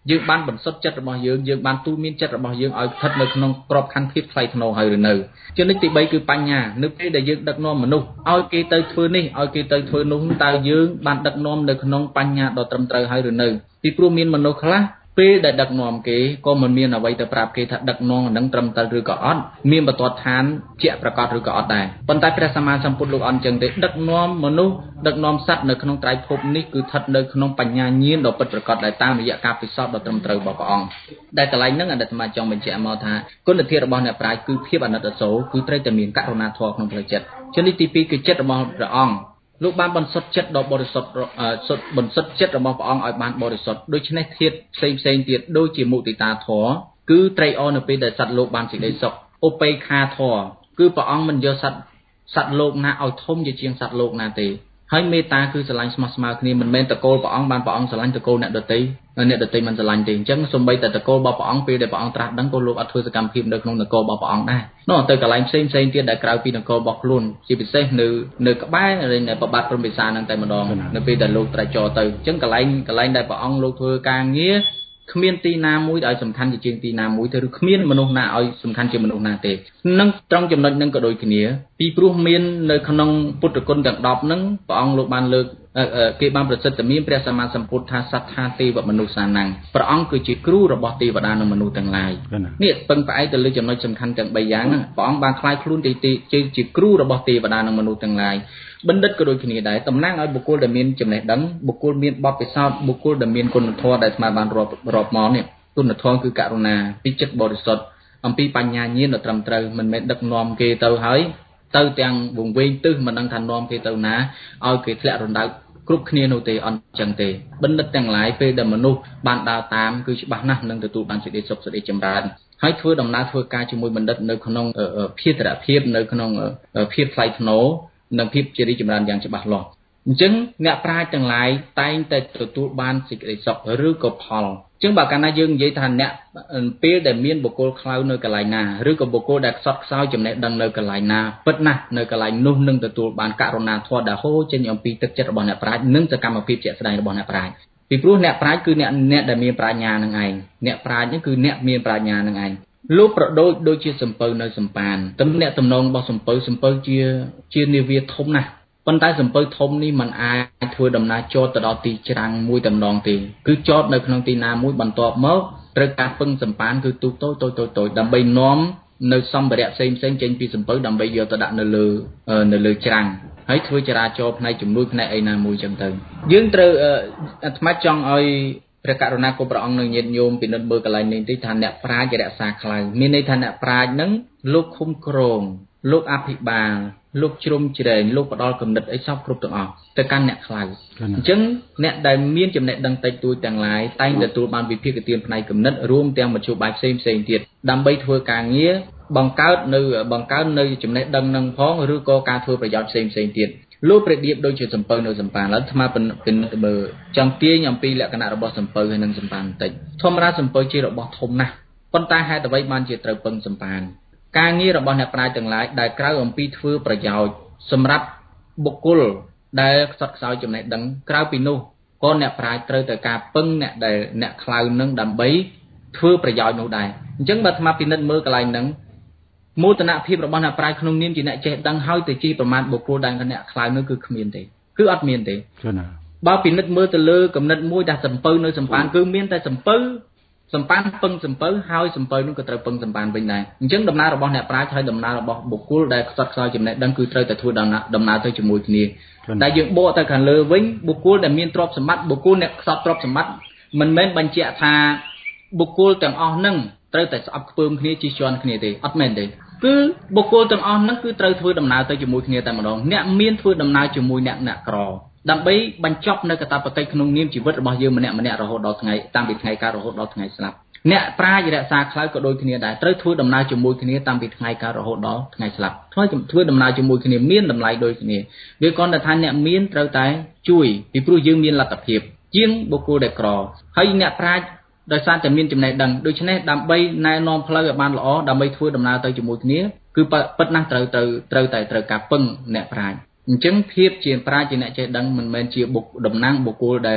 យើងបានបន្សុទ្ធចិត្តរបស់យើងបានទូមានចិត្តរបស់យើងឲ្យស្ថិតនៅក្នុងក្របខ័ណ្ឌភាពថ្លៃថ្នូរហើយឬនៅចំណុចទី3គឺបញ្ញានៅពេលដែលយើងដឹកនាំមនុស្សឲ្យគេទៅធ្វើនេះឲ្យគេទៅធ្វើនោះតើយើងបានដឹកនាំនៅក្នុងបញ្ញាដ៏ត្រឹមត្រូវហើយឬនៅពីព្រោះមានមនុស្សខ្លះពេលដែលដឹកនាំគេក៏មិនមានអ្វីទៅប្រាប់គេថាដឹកនាំនឹងត្រឹមត្រូវឬក៏អត់មានបន្ទាត់ឋានជាក់ប្រកាសឬក៏អត់ដែរប៉ុន្តែព្រះសម្មាសម្ពុទ្ធលោកអញ្ចឹងទេដឹកនាំមនុស្សដឹកនាំសត្វនៅក្នុងត្រៃភពនេះគឺស្ថិតនៅក្នុងបញ្ញាញាណដ៏ពិតប្រាកដដែលតាមរយៈការពិសោធន៍ដ៏ត្រឹមត្រូវរបស់ព្រះអង្គដែលកន្លែងហ្នឹងអាត្មាចង់បញ្ជាក់មកថាគុណធម៌របស់អ្នកប្រាជ្ញគឺភាពអាណិតអាសូរគឺត្រូវតែមានករុណាធម៌ក្នុងផ្លូវចិត្តចំណុចទី2គឺចិត្តរបស់ព្រះអង្គលោកបានបន្សុទ្ធចិត្តដ៏បរិសុទ្ធបន្សុទ្ធចិត្តរបស់ព្រះអង្គឲ្យបានបរិសុទ្ធដូច្នេះធាតុផ្សេងទៀតដូចជាមុទិតាធម៌គឺត្រេកអរនៅពេលដែលសត្វលោកបានសេចក្តីសុខឧបេក្ខាធម៌គឺព្រះអង្គមិនយកសត្វលោកណាឲ្យធំជាជាងសត្វលោកណាទេហើយមេត្តាគឺស្រឡាញ់ស្មោះស្ម័គ្រគ្នាមិនមែនតកូលព្រះអង្គបានព្រះអង្គស្រឡាញ់តកូលអ្នកដទៃមិនស្រឡាញ់ទេអញ្ចឹងសូម្បីតែតកូលរបស់ព្រះអង្គពេលដែលព្រះអង្គត្រាស់ដឹងក៏លោកអត់ធ្វើសកម្មភាពនៅក្នុងនគររបស់ព្រះអង្គដែរនោះទៅកន្លែងផ្សេងទៀតដែលក្រៅពីនគររបស់ខ្លួនជាពិសេសនៅក្បែរនៃប្របាទព្រំពិសានឹងតែម្ដងនៅពេលដែលលោកត្រាច់ចរទៅអញ្ចឹងកន្លែងដែលព្រះអង្គលោកធ្វើការងារគ្មានទីណាមួយដែលសំខាន់ជាងទីណាមួយទៅឬគ្មានមនុស្សណាឲ្យសំខាន់ជាងមនុស្សណាទេនឹងត្រង់ចំណុចហ្នឹងក៏ដូចគ្នាពីព្រោះមាននៅក្នុងពុទ្ធគុណទាំង10ហ្នឹងព្រះអង្គលោកបានលើកគេបានប្រសិទ្ធមានព្រះសម្មាសម្ពុទ្ធថាសត្ថាទេវមនុស្សសានាំងព្រះអង្គគឺជាគ្រូរបស់ទេវតានិងមនុស្សទាំងឡាយនេះពឹងផ្អែកទៅលើចំណុចសំខាន់ទាំង3យ៉ាងហ្នឹងព្រះអង្គបានខ្លាយខ្លួនជាគ្រូរបស់ទេវតានិងមនុស្សទាំងឡាយបណ្ឌិតក៏ដូចគ្នាដែរតំណាងឲ្យបុគ្គលដែលមានចំណេះដឹងបុគ្គលមានបទពិសោធន៍បុគ្គលដែលមានគុណធម៌ដែលស្មារតីបានរាប់មកនេះគុណធម៌គឺករុណាពីចិត្តបរិសុទ្ធអំពីបញ្ញាញាណដ៏ត្រឹមត្រូវមិនមែនដឹកនាំគេទៅហើយទៅទាំងវង្វេងទឹះមិនដឹងថានាំគេទៅណាឲ្យគេធ្លាក់រណ្ដៅគ្រប់គ្នានោះទេអត់ចឹងទេបណ្ឌិតទាំងឡាយពេលដែលមនុស្សបានដើរតាមគឺច្បាស់ណាស់នឹងទទួលបានសេចក្តីសុខសេចក្តីចម្រើនហើយធ្វើដំណើរធ្វើការជាមួយបណ្ឌិតនៅក្នុងភារភាពនៅក្នុងភាពថ្លៃថ្នូរនិងភាពជារីចម្រើនយ៉ាងច្បាស់លាស់អញ្ចឹងអ្នកប្រាជ្ញទាំងឡាយតែងតែទទួលបានសេចក្តីសុខឬក៏ផលអញ្ចឹងបើកាលណាយើងនិយាយថាអ្នកពេលដែលមានបុគ្គលខ្លៅនៅកន្លែងណាឬក៏បុគ្គលដែលខ្សត់ខ្សោយចំណេះដឹងនៅកន្លែងណាពិតណាស់នៅកន្លែងនោះនឹងទទួលបានករុណាធម៌ដែលហូរចេញអំពីទឹកចិត្តរបស់អ្នកប្រាជ្ញនិងសកម្មភាពជាក់ស្ដែងរបស់អ្នកប្រាជ្ញពីព្រោះអ្នកប្រាជ្ញគឺអ្នកដែលមានប្រាជ្ញានឹងឯងអ្នកប្រាជ្ញគឺអ្នកមានប្រាជ្ញានឹងឯងលោកប្រដូចជាសំពៅនៅសំប៉ានទំនាក់ទំនងរបស់សំពៅជានាវាធំណាស់ប៉ុន្តែសំពៅធំនេះมันអាចធ្វើដំណើរចតទៅដល់ទីច្រាំងមួយតែម្ដងទេគឺចតនៅក្នុងទីណាមួយបន្ទាប់មកត្រូវការពឹងសំប៉ានគឺទូតូចដើម្បីនាំនៅសម្ភារៈផ្សេងចេញពីសំពៅដើម្បីយកទៅដាក់នៅលើច្រាំងហើយធ្វើចរាចរណ៍ផ្នែកជំនួយផ្នែកអីណាមួយចឹងទៅយើងត្រូវអាត្មាចង់ឲ្យព្រះករុណាគុណព្រះអង្គនឹងញាតិញោមពិនិត្យមើលកន្លែងនេះទីថាអ្នកប្រាជ្ញរក្សាខ្លៅមានន័យថាអ្នកប្រាជ្ញនឹងលោកឃុំក្រងលោកអភិបាលលោកជ្រុំជ្រែងលោកផ្ដល់គំនិតអីសពគ្រប់ទាំងអស់ទៅកាន់អ្នកខ្លៅអញ្ចឹងអ្នកដែលមានចំណេះដឹងតិចតួចទាំងឡាយតែងទទួលបានវិភាគទានផ្នែកគំនិតរួមទាំងមធ្យោបាយផ្សេងទៀតដើម្បីធ្វើការងារបង្កើតនៅចំណេះដឹងនឹងផងឬក៏ការធ្វើប្រយោជន៍ផ្សេងទៀតលោកព្រះដៀបដូចជាសំពៅនៅសំប៉ានឡើយអាត្មាពិនិត្យមើលចង់ទាញអំពីលក្ខណៈរបស់សំពៅហើយនឹងសំប៉ានបន្តិចធម្មតាសំពៅជារបស់ធំណាស់ប៉ុន្តែហេតុអ្វីបានជាត្រូវពឹងសំប៉ានការងាររបស់អ្នកប្រាជ្ញទាំងឡាយដែលក្រៅអំពីធ្វើប្រយោជន៍សម្រាប់បុគ្គលដែលខ្សត់ខ្សោយចំណេះដឹងក្រៅពីនោះក៏អ្នកប្រាជ្ញត្រូវតែការពឹងអ្នកខ្លៅនឹងដើម្បីធ្វើប្រយោជន៍នោះដែរអញ្ចឹងបើអាត្មាពិនិត្យមើលកន្លែងហ្នឹងមោទនភាពរបស់អ្នកប្រាជ្ញក្នុងនាមជាអ្នកចេះដឹងហើយទៅជាប្រមាណបុគ្គលដែលអ្នកខ្លៅនោះគឺគ្មានទេគឺអត់មានទេបើពិនិត្យមើលទៅលើគំនិតមួយដែលសំពៅនៅសំប៉ានគឺមានតែសំពៅសំប៉ានពឹងសំពៅហើយសំពៅនោះក៏ត្រូវពឹងសំប៉ានវិញដែរអញ្ចឹងដំណើររបស់អ្នកប្រាជ្ញហើយដំណើររបស់បុគ្គលដែលខ្សត់ខ្សោយចំណេះដឹងគឺត្រូវតែធ្វើដំណើរទៅជាមួយគ្នាតែយើងបកទៅខាងលើវិញបុគ្គលដែលមានទ្រព្យសម្បត្តិបុគ្គលអ្នកខ្សត់ទ្រព្យសម្បត្តិមិនមែនបញ្ជាក់ថាបុគ្គលទាំងអស់ហ្នឹងត្រូវតែស្អប់ខ្ពើមគ្នាជិះជាន់គ្នាទេអត់មែនទេគឺបុគ្គលទាំងអស់ហ្នឹងគឺត្រូវធ្វើដំណើរទៅជាមួយគ្នាតែម្ដងអ្នកមានធ្វើដំណើរជាមួយអ្នកក្រដើម្បីបញ្ចប់នៅកាតព្វកិច្ចក្នុងនាមជីវិតរបស់យើងម្នាក់រហូតដល់ថ្ងៃតាំងពីថ្ងៃកើតរហូតដល់ថ្ងៃស្លាប់អ្នកប្រាជ្ញរក្សាខ្លៅក៏ដូចគ្នាដែរត្រូវធ្វើដំណើរជាមួយគ្នាតាំងពីថ្ងៃកើតរហូតដល់ថ្ងៃស្លាប់ធ្វើដំណើរជាមួយគ្នាមានតម្លៃដូចគ្នាវាគ្រាន់តែថាអ្នកមានត្រូវតែជួយពីព្រោះយើងមានលទ្ធភាពជាងបុគ្គលដែលក្រហើយអ្នកប្រាជ្ញដោយសារតែមានចំណេះដឹងដូច្នេះដើម្បីណែនាំផ្លូវឲ្យបានល្អដើម្បីធ្វើដំណើរទៅជាមួយគ្នាគឺពិតណាស់ត្រូវការពឹងអ្នកប្រាជ្ញអញ្ចឹងភាពជាប្រាជ្ញជាអ្នកចេះដឹងមិនមែនជាតំណាងបុគ្គលដែល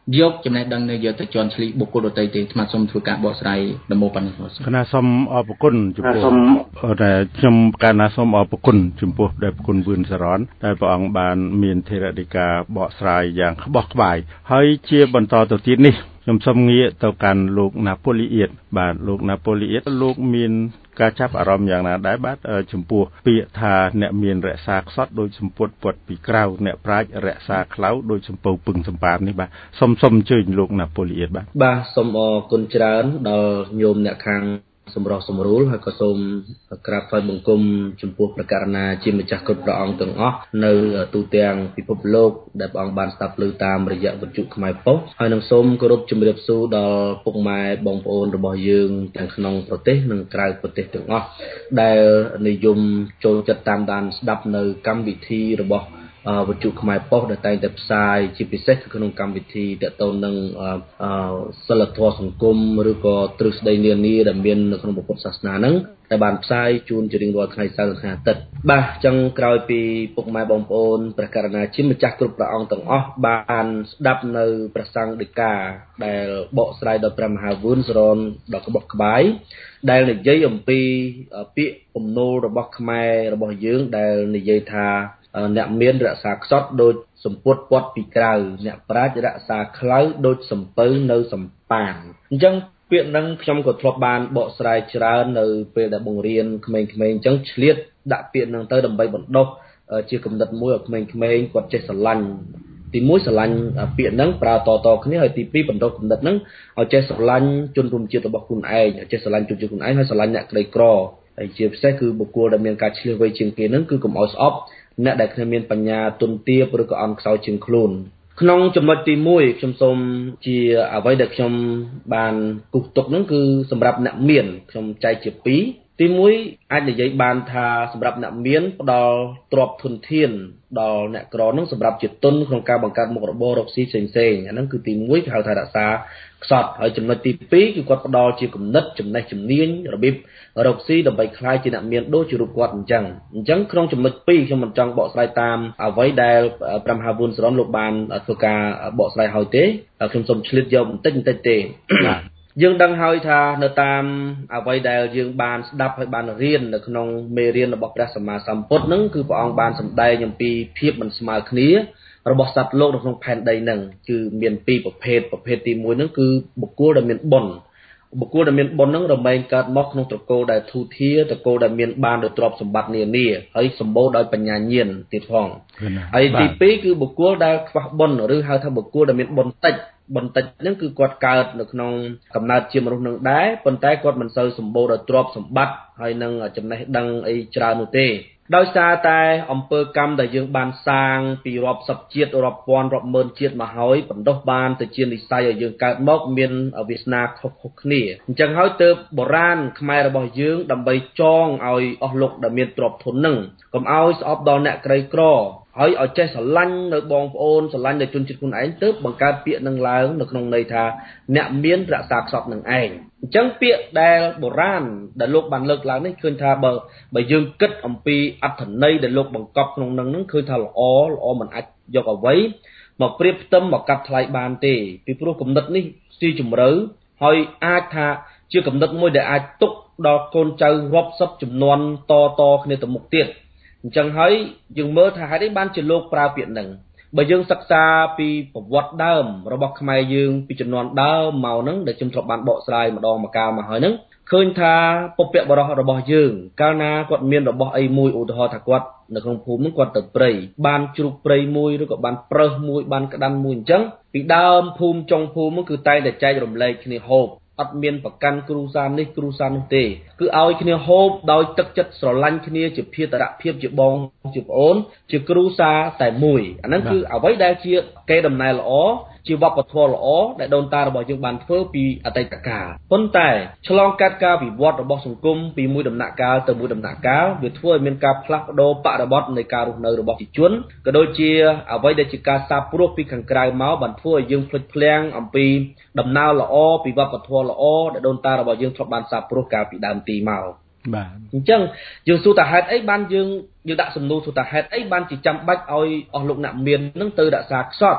យកចំណេះដឹងនៅយកទៅជន់ឈ្លីបុគ្គលដទៃទេថ្មសូមធ្វើការបកស្រាយដំណោប៉ុណ្ណេះគណៈសូមអរគុណចំពោះតែខ្ញុំកាលណាសូមអរគុណចំពោះដែលប្រគុណវឿនសរនដែលព្រះអង្គបានមានធរដីកាបកស្រាយយ៉ាងក្បោះក្បាយហើយជាបន្តទៅទៀតនេះខ្ញុំសូមងាកទៅកាន់លោកណាប៉ូលីអៀតបាទលោកណាប៉ូលីអៀតលោកមានការចាប់អារម្មណ៍យ៉ាងណាដែរបាទចំពោះពាក្យថាអ្នកមានរក្សាខ្សត់ដោយសម្ពុតពត់ពីក្រៅអ្នកប្រាជ្ញរក្សាខ្លៅដោយសម្ពៅពឹងសម្បាននេះបាទសូមអញ្ជើញលោកណាប៉ូលីអៀតបាទសូមអរគុណច្រើនដល់ញោមអ្នកខាងសម្រុះសម្រួលហើយក៏សូមក្រាបថ្វាយបង្គំចំពោះព្រះករុណាជាម្ចាស់គ្រប់ព្រះអង្គទាំងអស់នៅទូទាំងពិភពលោកដែលព្រះអង្គបានស្ដាប់ឮតាមរយៈវិទ្យុខ្មែរប៉ុស្តិ៍ហើយនឹងសូមគោរពជម្រាបសួរដល់ពុកម៉ែបងប្អូនរបស់យើងទាំងក្នុងប្រទេសនិងក្រៅប្រទេសទាំងអស់ដែលនិយមចូលចិត្តតាមដានស្ដាប់នៅកម្មវិធីរបស់វិទ្យុខ្មែរប៉ុស្តិ៍ដែលតែងតែផ្សាយជាពិសេសក្នុងកម្មវិធីទាក់ទងនឹងសិលធម៌សង្គមឬក៏ទ្រឹស្ដីនានាដែលមាននៅក្នុងពុទ្ធសាសនាហ្នឹងដែលបានផ្សាយជូនជារៀងរាល់ថ្ងៃសៅរ៍និងថ្ងៃអាទិត្យបាទអញ្ចឹងក្រោយពីពុកម៉ែបងប្អូនព្រះករុណាជាម្ចាស់គ្រប់ព្រះអង្គទាំងអស់បានស្ដាប់នៅព្រះសង្ឃដីកាដែលបកស្រាយដោយព្រះមហាវឿនសរនដ៏ក្បោះក្បាយដែលនិយាយអំពីពាក្យពំនោលរបស់ខ្មែររបស់យើងដែលនិយាយថាអ្នកមានរក្សាខ្សត់ដូចសម្ពុតពត់ពីក្រៅអ្នកប្រាជ្ញរក្សាខ្លៅដូចសំពៅនៅសំប៉ាងអញ្ចឹងពាក្យហ្នឹងខ្ញុំក៏ធ្លាប់បានបកស្រាយច្រើននៅពេលដែលបង្រៀនក្មេងៗអញ្ចឹងឆ្លៀតដាក់ពាក្យហ្នឹងទៅដើម្បីបណ្ដុះជាគំនិតមួយឲ្យក្មេងៗគាត់ចេះស្រឡាញ់ទី1ស្រឡាញ់ពាក្យហ្នឹងប្រើតគ្នាហើយទី2បណ្ដុះគំនិតហ្នឹងឲ្យចេះស្រឡាញ់ជនរួមជាតិរបស់ខ្លួនឯងចេះស្រឡាញ់ជនជាតិខ្លួនឯងហើយស្រឡាញ់អ្នកក្រីក្រហើយជាពិសេសគឺបុគ្គលដែលមានការឆ្លៀសវៃជាងគេហ្នឹងគឺកុំឲ្យស្អប់អ្នកដែលគ្មានបញ្ញាទុនទាបឬក៏អន់ខ្សោយជាងខ្លួនក្នុងចំណុចទី1ខ្ញុំសូមជាអ្វីដែលខ្ញុំបានគូសទុកហ្នឹងគឺសម្រាប់អ្នកមានខ្ញុំចែកជា2ទី1អាចនិយាយបានថាសម្រាប់អ្នកមានផ្ដល់ទ្រព្យធនធានដល់អ្នកក្រហ្នឹងសម្រាប់ជាទុនក្នុងការបង្កើតមុខរបររកស៊ីផ្សេងៗអាហ្នឹងគឺទី1គេហៅថារក្សាខ្សត់ហើយចំណុចទី2គឺគាត់ផ្ដល់ជាគំនិតចំណេះជំនាញរបៀបរកស៊ីដើម្បីក្លាយជាអ្នកមានដូចជារូបគាត់អញ្ចឹងក្នុងចំណុច2ខ្ញុំមិនចង់បកស្រាយតាមអ្វីដែលព្រះមហាវឿនសរនលោកបានធ្វើការបកស្រាយហើយទេខ្ញុំសូមឆ្លៀតយកបន្តិចទេយើងដឹងហើយថានៅតាមអ្វីដែលយើងបានស្ដាប់ហើយបានរៀននៅក្នុងមេរៀនរបស់ព្រះសម្មាសម្ពុទ្ធហ្នឹងគឺព្រះអង្គបានសម្ដែងអំពីភាពមិនស្មើគ្នារបស់សត្វលោកនៅក្នុងផែនដីហ្នឹងគឺមាន2ប្រភេទទី1ហ្នឹងគឺបុគ្គលដែលមានបុណ្យហ្នឹងរមែងកើតមកក្នុងត្រកូលដែលធូរធារត្រកូលដែលមានបានដោយទ្រព្យសម្បត្តិនានាហើយសម្បូរដោយបញ្ញាញាណទៀតផងហើយទី2គឺបុគ្គលដែលខ្វះបុណ្យឬហៅថាបុគ្គលដែលមានបុណ្យតិចហ្នឹងគឺគាត់កើតនៅក្នុងកំណើតជាមនុស្សនឹងដែរប៉ុន្តែគាត់មិនសូវសម្បូរដោយទ្រព្យសម្បត្តិហើយនឹងចំណេះដឹងអីច្រើននោះទេដោយសារតែអំពើកម្មដែលយើងបានសាងពីរាប់សិបជាតិរាប់ពាន់រាប់ម៉ឺនជាតិមកហើយបណ្ដុះបានទៅជានិស្ស័យឲ្យយើងកើតមកមានវាសនាខុសគ្នាអញ្ចឹងហើយទើបបុរាណខ្មែររបស់យើងដើម្បីចងឲ្យអស់លោកដែលមានទ្រព្យធននឹងកុំឲ្យស្អប់ដល់អ្នកក្រីក្រហើយឲ្យចេះស្រឡាញ់នៅបងប្អូនស្រឡាញ់នៅជនជាតិខ្លួនឯងទើបបង្កើតពាក្យនឹងឡើងនៅក្នុងន័យថាអ្នកមានរក្សាខ្សត់នឹងឯងអញ្ចឹងពាក្យដែលបុរាណដែលលោកបានលើកឡើងនេះឃើញថាបើយើងគិតអំពីអត្ថន័យដែលលោកបង្កប់ក្នុងនឹងឃើញថាល្អមិនអាចយកអ្វីមកប្រៀបផ្ទឹមមកកាត់ថ្លៃបានទេពីព្រោះគំនិតនេះស៊ីជម្រៅហើយអាចថាជាគំនិតមួយដែលអាចទុកដល់កូនចៅរាប់សិបជំនាន់តគ្នាទៅមុខទៀតអញ្ចឹងហើយយើងមើលថាហេតុអីបានជាលោកប្រើពាក្យហ្នឹងបើយើងសិក្សាពីប្រវត្តិដើមរបស់ខ្មែរយើងពីជំនាន់ដើមមកហ្នឹងដែលខ្ញុំធ្លាប់បានបកស្រាយម្ដងម្កាលមកហើយហ្នឹងឃើញថាពុព្វបុរសរបស់យើងកាលណាគាត់មានរបស់អីមួយឧទាហរណ៍ថាគាត់នៅក្នុងភូមិហ្នឹងគាត់ទៅព្រៃបានជ្រូកព្រៃមួយឬក៏បានប្រើសមួយបានក្តាន់មួយអញ្ចឹងពីដើមភូមិចុងភូមិហ្នឹងគឺតែងតែចែករំលែកគ្នាហូបអត់មានប្រកាន់គ្រូសានេះគ្រូសានោះទេគឺឲ្យគ្នាហូបដោយទឹកចិត្តស្រឡាញ់គ្នាជាភាតរភាពជាបងជាប្អូនជាគ្រូសាតែមួយអាហ្នឹងគឺអ្វីដែលជាកេរដំណែលល្អជាវប្បធម៌ល្អដែលដូនតារបស់យើងបានធ្វើពីអតីតកាលប៉ុន្តែឆ្លងកាត់ការវិវត្តរបស់សង្គមពីមួយដំណាក់កាលទៅមួយដំណាក់កាលវាធ្វើឲ្យមានការផ្លាស់ប្ដូរបរិបទនៃការរស់នៅរបស់ប្រជាជនក៏ដូចជាអ្វីដែលជាការសាបព្រោះពីខាងក្រៅមកបានធ្វើឲ្យយើងភ្លេចភ្លាំងអំពីដំណើរល្អពីវប្បធម៌ល្អដែលដូនតារបស់យើងធ្លាប់បានសាបព្រោះកាលពីដើមទីមកបាទអញ្ចឹងយើងសួរថាហេតុអីបានយើងដាក់សំណួរសួរថាហេតុអីបានជាចាំបាច់ឲ្យអស់លោកអ្នកមាននឹងទៅរក្សាខ្សត់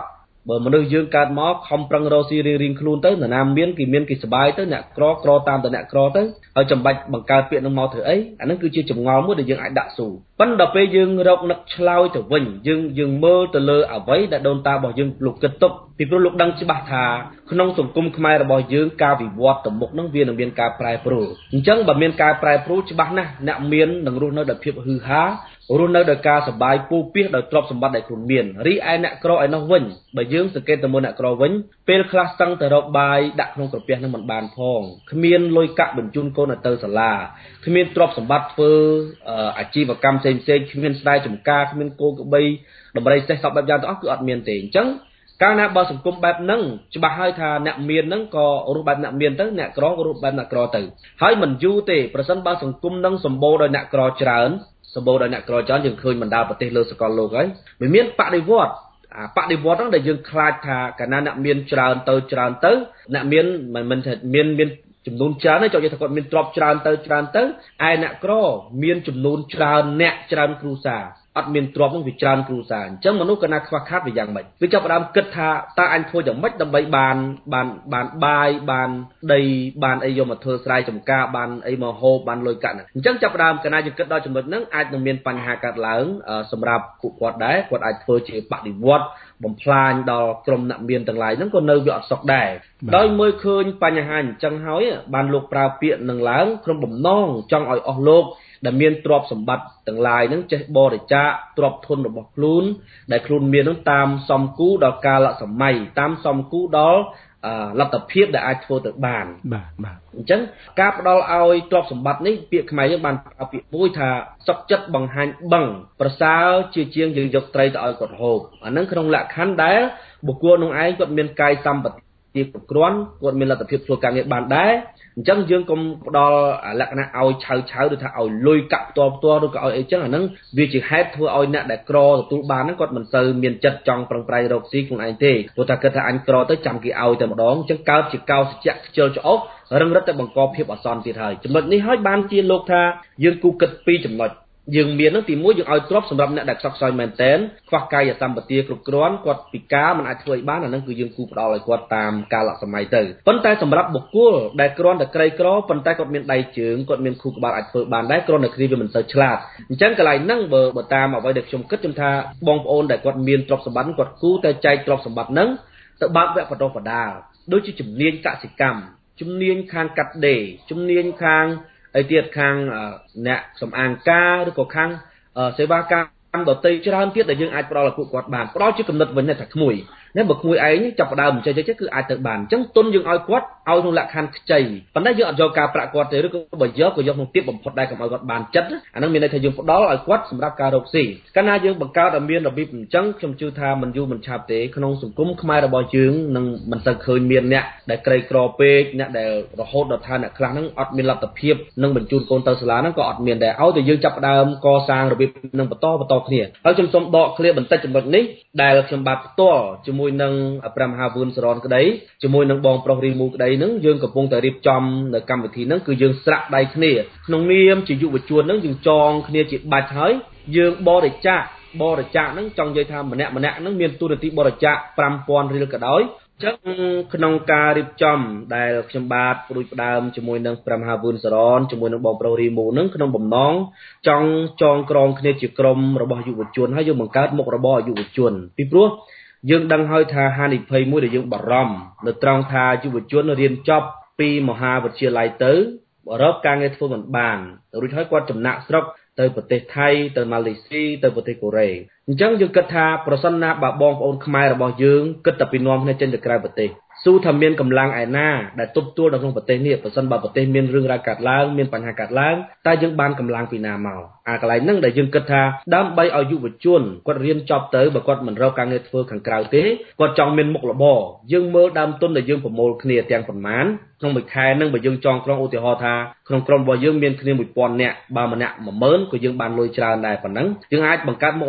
បើមនុស្សយើងកើតមកខំប្រឹងរកស៊ីរៀងៗខ្លួនទៅនរណាមានគេសบายទៅអ្នកក្រតាមតែអ្នកក្រទៅហើយចាំបាច់បង្កើតពាក្យនឹងមកធ្វើអីអានឹងគឺជាចម្ងល់មួយដែលយើងអាចដាក់ស៊ូប៉ុន្តែដល់ពេលយើងរកនឹកឆ្លើយទៅវិញយើងមើលទៅលើអ្វីដែលដូនតារបស់យើងលោកគិតទុកពីព្រោះលោកដឹងច្បាស់ថាក្នុងសង្គមខ្មែររបស់យើងការវិវត្តទៅមុខនឹងវានឹងមានការប្រែប្រួលអញ្ចឹងបើមានការប្រែប្រួលច្បាស់ណាស់អ្នកមាននឹងរស់នៅដោយភាពហ៊ឺហារស់នៅដោយការសប្បាយពូពាសដោយទ្រព្យសម្បត្តិដែលខ្លួនមានរីឯអ្នកក្រឯនោះវិញបើយើងសង្កេតទៅមើលអ្នកក្រវិញពេលខ្លះស្ទឹងទៅរកបាយដាក់ក្នុងក្រពះនឹងមិនបានផងគ្មានលុយកាក់បញ្ជូនកូនទៅសាលាគ្មានទ្រព្យសម្បត្តិធ្វើអាជីវកម្មផ្សេងគ្មានស្រែចម្ការគ្មានគោក្របីដំរីសេះសពបែបយ៉ាងទាំងអស់គឺអត់មានទេអញ្ចឹងកាលណាបើសង្គមបែបហ្នឹងច្បាស់ហើយថាអ្នកមានហ្នឹងក៏រស់បែបអ្នកមានទៅអ្នកក្រក៏រស់បែបអ្នកក្រទៅហើយមិនយូរទេប្រសិនបើសង្គមហ្នឹងសម្បូរដោយអ្នកក្រច្រើនយើងឃើញបណ្ដាប្រទេសលើសកលលោកហើយវាមានបដិវត្តហ្នឹងដែលយើងខ្លាចថាកាលណាអ្នកមានច្រើនទៅអ្នកមានមិនថាមានចំនួនច្រើនទេចង់និយាយថាគាត់មានទ្រព្យច្រើនទៅឯអ្នកក្រមានចំនួនច្រើនអ្នកច្រើនគ្រួសារអត់មានទ្រព្យនឹងវាច្រើនគ្រួសារអញ្ចឹងមនុស្សកណាខ្វះខាតវាយ៉ាងម៉េចវាចាប់ផ្ដើមគិតថាតើអញធ្វើយ៉ាងម៉េចដើម្បីបានបាយបានដីបានអីយកមកធ្វើស្រែចម្ការបានអីមកហូបបានលុយកាក់ហ្នឹងអញ្ចឹងចាប់ផ្ដើមកណាយើងគិតដល់ចំណុចហ្នឹងអាចនឹងមានបញ្ហាកើតឡើងសម្រាប់ពួកគាត់ដែរគាត់អាចធ្វើជាបដិវត្តបំផ្លាញដល់ក្រុមអ្នកមានទាំងឡាយហ្នឹងក៏នៅវាអត់សុខដែរដោយមើលឃើញបញ្ហាអញ្ចឹងហើយបានលោកប្រើពាក្យនឹងឡើងក្នុងបំណងចង់ឲ្យអស់លោកដែលមានទ្រព្យសម្បត្តិទាំងឡាយហ្នឹងចេះបរិច្ចាគទ្រព្យធនរបស់ខ្លួនដែលខ្លួនមានហ្នឹងតាមសមគូដល់កាលសម័យតាមសមគូដល់លទ្ធភាពដែលអាចធ្វើទៅបានបាទអញ្ចឹងការផ្ដល់ឲ្យទ្រព្យសម្បត្តិនេះពាក្យខ្មែរយើងបានប្រើពាក្យមួយថាសុខចិត្តបង្ហាញបឹងប្រសើរជាជាងយើងយកត្រីទៅឲ្យគាត់ហូបអាហ្នឹងក្នុងលក្ខខណ្ឌដែលបុគ្គលនោះឯងគាត់មានកាយសម្បត្តិគ្រប់គ្រាន់គាត់មានលទ្ធភាពធ្វើការងារបានដែរអញ្ចឹងយើងកុំផ្ដល់លក្ខណៈឲ្យឆៅឬថាឲ្យលុយកាក់ផ្ទាល់ឬក៏ឲ្យអីចឹងអាហ្នឹងវាជាហេតុធ្វើឲ្យអ្នកដែលក្រទទួលបានហ្នឹងគាត់មិនសូវមានចិត្តចង់ប្រឹងប្រែងរកស៊ីខ្លួនឯងទេព្រោះថាគិតថាអញក្រទៅចាំគេឲ្យតែម្ដងអញ្ចឹងកើតជាកោសជ្ជៈខ្ជិលច្អុករឹងរិតតែបង្កភាពអាសន្នទៀតហើយចំណុចនេះហើយបានជាលោកថាយើងគូគិតពីរចំណុចយើងមាននឹងទីមួយយើងឲ្យទ្រព្យសម្រាប់អ្នកដែលខ្សត់ខ្សោយមែនតែនខ្វះកាយសម្បទាគ្រប់គ្រាន់គាត់ពិការមិនអាចធ្វើឲ្យបានអានឹងគឺយើងគូផ្ដល់ឲ្យគាត់តាមកាលសម័យទៅប៉ុន្តែសម្រាប់បុគ្គលដែលគ្រាន់តែក្រីក្រប៉ុន្តែគាត់មានដៃជើងគាត់មានខួរក្បាលអាចធ្វើបានដែរគ្រាន់តែគ្នាវាមិនសូវឆ្លាតអញ្ចឹងកន្លែងហ្នឹងបើតាមអ្វីដែលខ្ញុំគិតខ្ញុំថាបងប្អូនដែលគាត់មានទ្រព្យសម្បត្តិគាត់គូតែចែកទ្រព្យសម្បត្តិហ្នឹងទៅបើកវគ្គបណ្ដុះបណ្ដាលដូចជាជំនាញកសិកម្មជំនាញខាងកាត់ដេរជំនាញខាងអីទៀតខាងអ្នកសម្អាងការឬក៏ខាងសេវាកម្មដទៃច្រើនទៀតដែលយើងអាចផ្ដល់ឲ្យពួកគាត់បានផ្ដល់ជាកំណត់វិញថាក្មួយណាបើក្មួយឯងចាប់ផ្ដើមអញ្ចឹងគឺអាចទៅបានអញ្ចឹងទុនយើងឲ្យគាត់ឲ្យក្នុងលក្ខខណ្ឌខ្ចីប៉ុន្តែយើងអត់យកការប្រាក់គាត់ទេឬក៏បើយកក៏យកក្នុងទាបបំផុតដែរកុំឲ្យគាត់បានចិត្តអាហ្នឹងមានន័យថាយើងផ្ដល់ឲ្យគាត់សម្រាប់ការរកស៊ីកាលណាយើងបង្កើតឲ្យមានរបៀបអញ្ចឹងខ្ញុំជឿថាមិនយូរមិនឆាប់ទេក្នុងសង្គមខ្មែររបស់យើងនឹងមិនសូវឃើញមានអ្នកដែលក្រីក្រពេកអ្នកដែលរហូតដល់ថាអ្នកខ្លះហ្នឹងអត់មានលទ្ធភាពនឹងបញ្ជូនកូនទៅសាលាហ្នឹងក៏អត់មានដែរឲ្យតែយើងចាប់ផ្ដើមកសាងរបៀបនឹងបន្តគ្នាហើយខ្ញុំសូមដកឃ្លាបន្តិចចំណុចនេះដែលខ្ញុំបាទផ្ទាល់ជាមួយនឹងព្រះមហាវឿនសរនក្តីជាមួយនឹងបងប្រុសរីមូក្តីហ្នឹងយើងកំពុងតែរៀបចំនៅកម្មវិធីហ្នឹងគឺយើងស្រាក់ដៃគ្នាក្នុងនាមជាយុវជនហ្នឹងយើងចងគ្នាជាបាច់ហើយយើងបរិច្ចាគហ្នឹងចង់និយាយថាម្នាក់ហ្នឹងមានទូរទស្សន៍បរិច្ចាគ 5000 រៀលក៏ដោយអញ្ចឹងក្នុងការរៀបចំដែលខ្ញុំបាទព្រួយផ្ដើមជាមួយនឹងព្រះមហាវឿនសរនជាមួយនឹងបងប្រុសរីមូហ្នឹងក្នុងបំណងចង់ចងក្រងគ្នាជាក្រុមរបស់យុវជនហើយយើងបង្កើតមុខរបរយុវជនពីព្រោះយើងដឹងហើយថាហានិភ័យមួយដែលយើងបារម្ភនៅត្រង់ថាយុវជនរៀនចប់ពីមហាវិទ្យាល័យទៅរកការងារធ្វើមិនបានរួចហើយគាត់ចំណាក់ស្រុកទៅប្រទេសថៃទៅម៉ាឡេស៊ីទៅប្រទេសកូរ៉េអញ្ចឹងយើងគិតថាប្រសិនណាបើបងប្អូនខ្មែររបស់យើងគិតតែពីនាំគ្នាចេញទៅក្រៅប្រទេសស៊ូថាមានកម្លាំងឯណាដែលទប់ទល់នៅក្នុងប្រទេសនេះប្រសិនបើប្រទេសមានរឿងរ៉ាវកើតឡើងមានបញ្ហាកើតឡើងតែយើងបានកម្លាំងពីណាមកកន្លែងហ្នឹងដែលយើងគិតថាដើម្បីឲ្យយុវជនគាត់រៀនចប់ទៅបើគាត់មិនរកការងារធ្វើខាងក្រៅទេគាត់ចង់មានមុខរបរយើងមើលដើមទុនដែលយើងប្រមូលគ្នាទាំងប៉ុន្មានក្នុងមួយខែហ្នឹងបើយើងចងក្រងឧទាហរណ៍ថាក្នុងក្រុមរបស់យើងមានគ្នា 1000 នាក់បើម្នាក់ 10000 ក៏យើងបានលុយច្រើនដែរប៉ុណ្ណឹងយើងអាចបង្កើតមុខរបរទៅសឹក